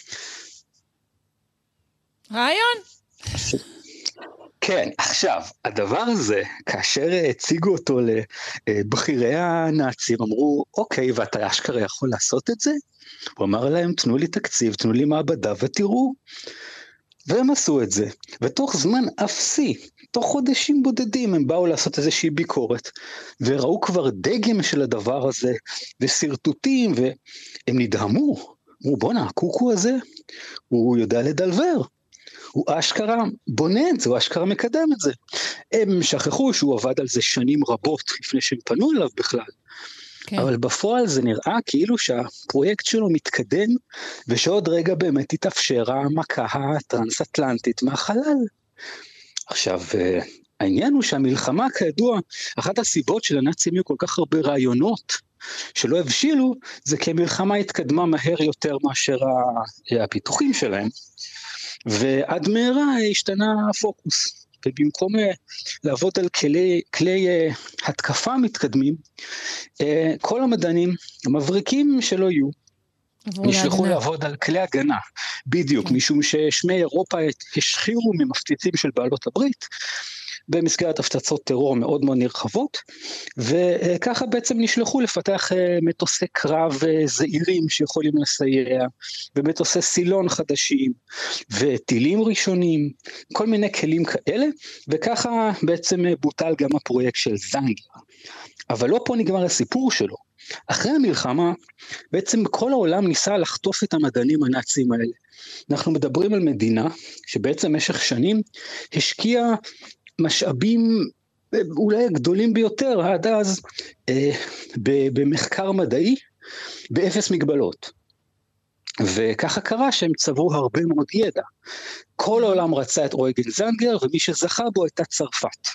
רעיון? כן, עכשיו, הדבר הזה, כאשר הציגו אותו לבחירי הנאצים, אמרו, אוקיי, ואתה אשכרה יכול לעשות את זה? הוא אמר להם, תנו לי תקציב, תנו לי מעבדה ותראו. והם עשו את זה, ותוך זמן אפסי, תוך חודשים בודדים, הם באו לעשות איזושהי ביקורת, וראו כבר דגם של הדבר הזה, וסרטוטים, והם נדהמו, אמרו, בונה, הקוקו הזה, הוא יודע לדלבר, הוא אשכרה בונה את זה, הוא אשכרה מקדם את זה. הם שכחו שהוא עבד על זה שנים רבות, לפני שהם פנו אליו בכלל, כן. אבל בפועל זה נראה כאילו שהפרויקט שלו מתקדם, ושעוד רגע באמת תתאפשר המכה הטרנס-אטלנטית מהחלל. עכשיו, העניין הוא שהמלחמה כידוע, אחת הסיבות של הנאצים היו כל כך הרבה רעיונות שלא הבשילו, זה כי המלחמה התקדמה מהר יותר מאשר הפיתוחים שלהם, ועד מהרה השתנה הפוקוס. ובמקום לעבוד על כלי התקפה מתקדמים, כל המדענים, המבריקים שלא יהיו, נשלחו לעבוד על כלי הגנה, בדיוק, משום ששמי אירופה השחירו ממפציצים של בעלות הברית, במסגרת הפצצות טרור מאוד מאוד נרחבות, וככה בעצם נשלחו לפתח מטוסי קרב זעירים שיכולים לסייע, ומטוסי סילון חדשים, וטילים ראשונים, כל מיני כלים כאלה, וככה בעצם בוטל גם הפרויקט של זנגר. אבל לא פה נגמר הסיפור שלו. אחרי המלחמה, בעצם כל העולם ניסה לחטוף את המדענים הנאצים האלה. אנחנו מדברים על מדינה שבעצם במשך שנים השקיעה משאבים אולי הגדולים ביותר עד אז במחקר מדעי באפס מגבלות. וככה קרה שהם צברו הרבה מאוד ידע. כל העולם רצה את אויגן זנגר, ומי שזכה בו הייתה צרפת.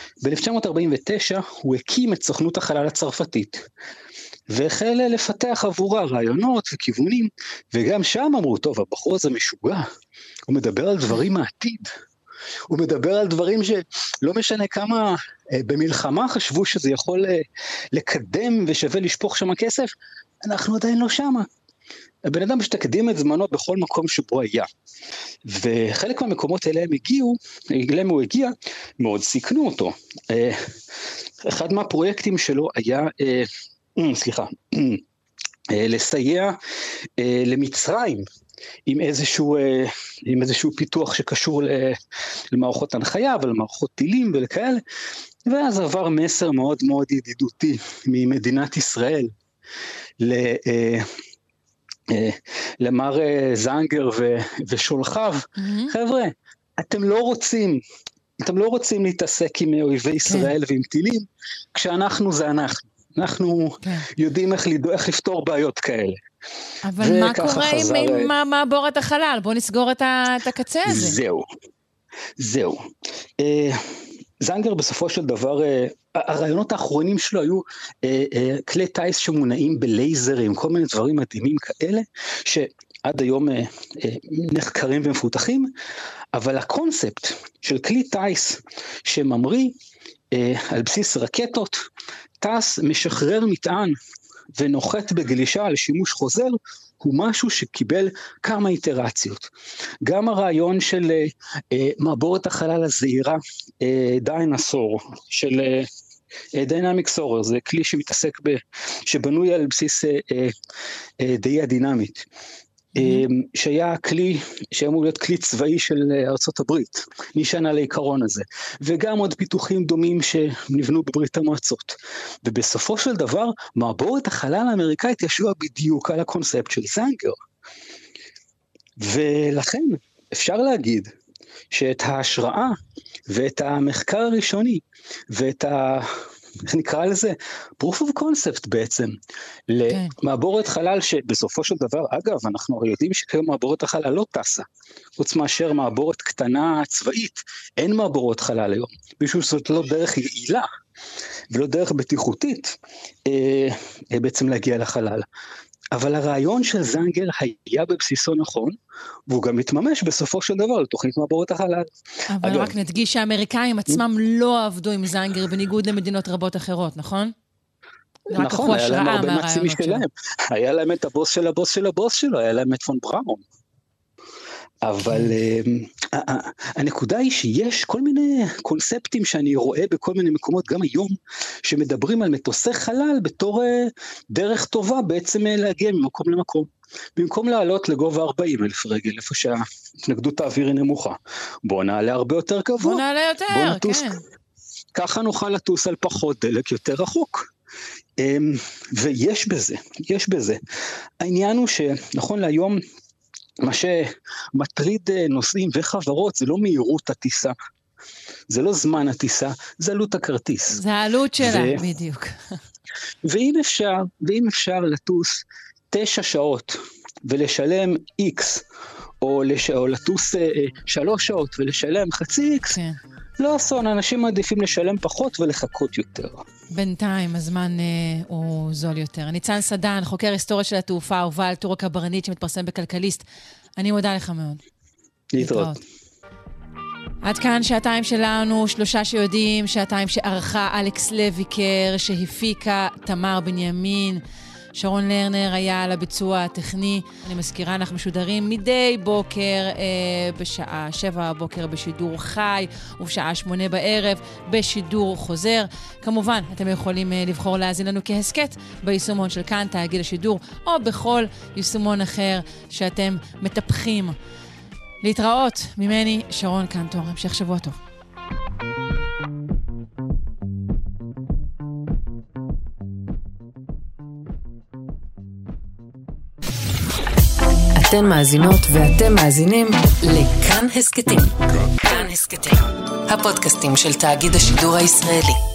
ב-1949 הוא הקים את סוכנות החלל הצרפתית, והחל לפתח עבורה רעיונות וכיוונים, וגם שם אמרו, טוב, הבחור הזה משוגע, הוא מדבר על דברים מהעתיד, הוא מדבר על דברים שלא משנה כמה במלחמה חשבו שזה יכול לקדם ושווה לשפוך שם כסף, אנחנו עדיין לא שמה. הבן אדם שתקדים את זמנו בכל מקום שבו היה, וחלק מהמקומות אליהם הוא הגיע, מאוד סיכנו אותו. אחד מהפרויקטים שלו היה, לסייע למצרים, עם איזשהו פיתוח שקשור למערכות הנחיה ולמערכות טילים ולכאלה, ואז עבר מסר מאוד מאוד ידידותי ממדינת ישראל למר זנגר ושולחיו, חבר'ה, אתם לא רוצים להתעסק עם אויבי ישראל ועם טילים, כשאנחנו זה אנחנו יודעים איך לפתור בעיות כאלה. אבל מה קורה עם מעבורת החלל? בוא נסגור את הקצה הזה. זהו. זנגר בסופו של דבר, הרעיונות האחרונים שלו היו כלי טייס שמונעים בלייזרים, כל מיני דברים מדהימים כאלה, עד היום נחקרים ומפותחים, אבל הקונספט של כלי טייס שממריא על בסיס רקטות, טס משחרר מטען ונוחת בגלישה על שימוש חוזר, הוא משהו שקיבל כמה איטרציות. גם הרעיון של מעבורת החלל הזעירה, דיינוסור, של דיינמיק סורר, זה כלי שמתעסק שבנוי על בסיס דאייה דינמית, שהיה כלי, שאמור להיות כלי צבאי של ארצות הברית, נשען על העיקרון הזה, וגם עוד פיתוחים דומים שנבנו בברית המועצות, ובסופו של דבר, מעבורת החלל האמריקאית ישבה בדיוק על הקונספט של זנגר, ולכן אפשר להגיד שאת ההשראה, ואת המחקר הראשוני, ואת איך נקרא לזה? proof of concept בעצם, למעבורת חלל שבסופו של דבר, אגב, אנחנו יודעים שכיום מעבורת החלל לא טסה, חוץ מאשר מעבורת קטנה צבאית, אין מעבורות חלל היום, בשביל זאת לא דרך יעילה, ולא דרך בטיחותית, בעצם להגיע לחלל. אבל הרעיון של זנגר היה בבסיסו נכון, והוא גם מתממש בסופו של דבר לתוכנית מעבורת החלל. אבל רק נדגיש שהאמריקאים עצמם לא עבדו עם זנגר בניגוד למדינות רבות אחרות, נכון? נכון, היה להם הרבה נאצים משלהם. היה להם את הבוס של הבוס של הבוס שלו, היה להם את פון בראון. אבל הנקודה היא שיש כל מיני קונספטים שאני רואה בכל מיני מקומות גם היום, שמדברים על מטוסי חלל בתור דרך טובה בעצם להגיע ממקום למקום. במקום לעלות לגובה 40,000 רגל, איפה שההתנגדות האוויר היא נמוכה. בואו נעלה הרבה יותר גבוה. בואו נעלה יותר, כן. ככה נוכל לטוס על פחות דלק יותר רחוק. ויש בזה, יש בזה. העניין הוא שנכון להיום, מה שמטריד נוסעים וחברות זה לא מהירות הטיסה, זה לא זמן הטיסה, זה עלות הכרטיס. זה העלות שלה, בדיוק. ואם אפשר לטוס 9 שעות ולשלם X, או לטוס 3 שעות ולשלם חצי X, כן. לא אסון, אנשים מעדיפים לשלם פחות ולחכות יותר. בינתיים הזמן הוא זול יותר. ניצן סדן, חוקר היסטוריה של התעופה, הובל טור הקברניט שמתפרסם בכלכליסט. אני מודה לך מאוד. להתראות. עד כאן שעתיים שלנו, 3 שיודעים, שעתיים שערכה אלכס לויקר, שהפיקה תמר בנימין, שרון לרנר היה על הביצוע הטכני. אני מזכירה, אנחנו משודרים מדי בוקר בשעה 7 בבוקר בשידור חי, ובשעה 8 בערב בשידור חוזר. כמובן, אתם יכולים לבחור להאזין לנו כהסקט ביישומון של כאן, תאגיד השידור, או בכל יישומון אחר שאתם מטפחים. להתראות ממני, שרון קנטור. המשך שבוע טוב. אתן מאזינות ואתם מאזינים לכאן הסקטים. כאן הסקטים, הפודקאסטים של תאגיד השידור הישראלי.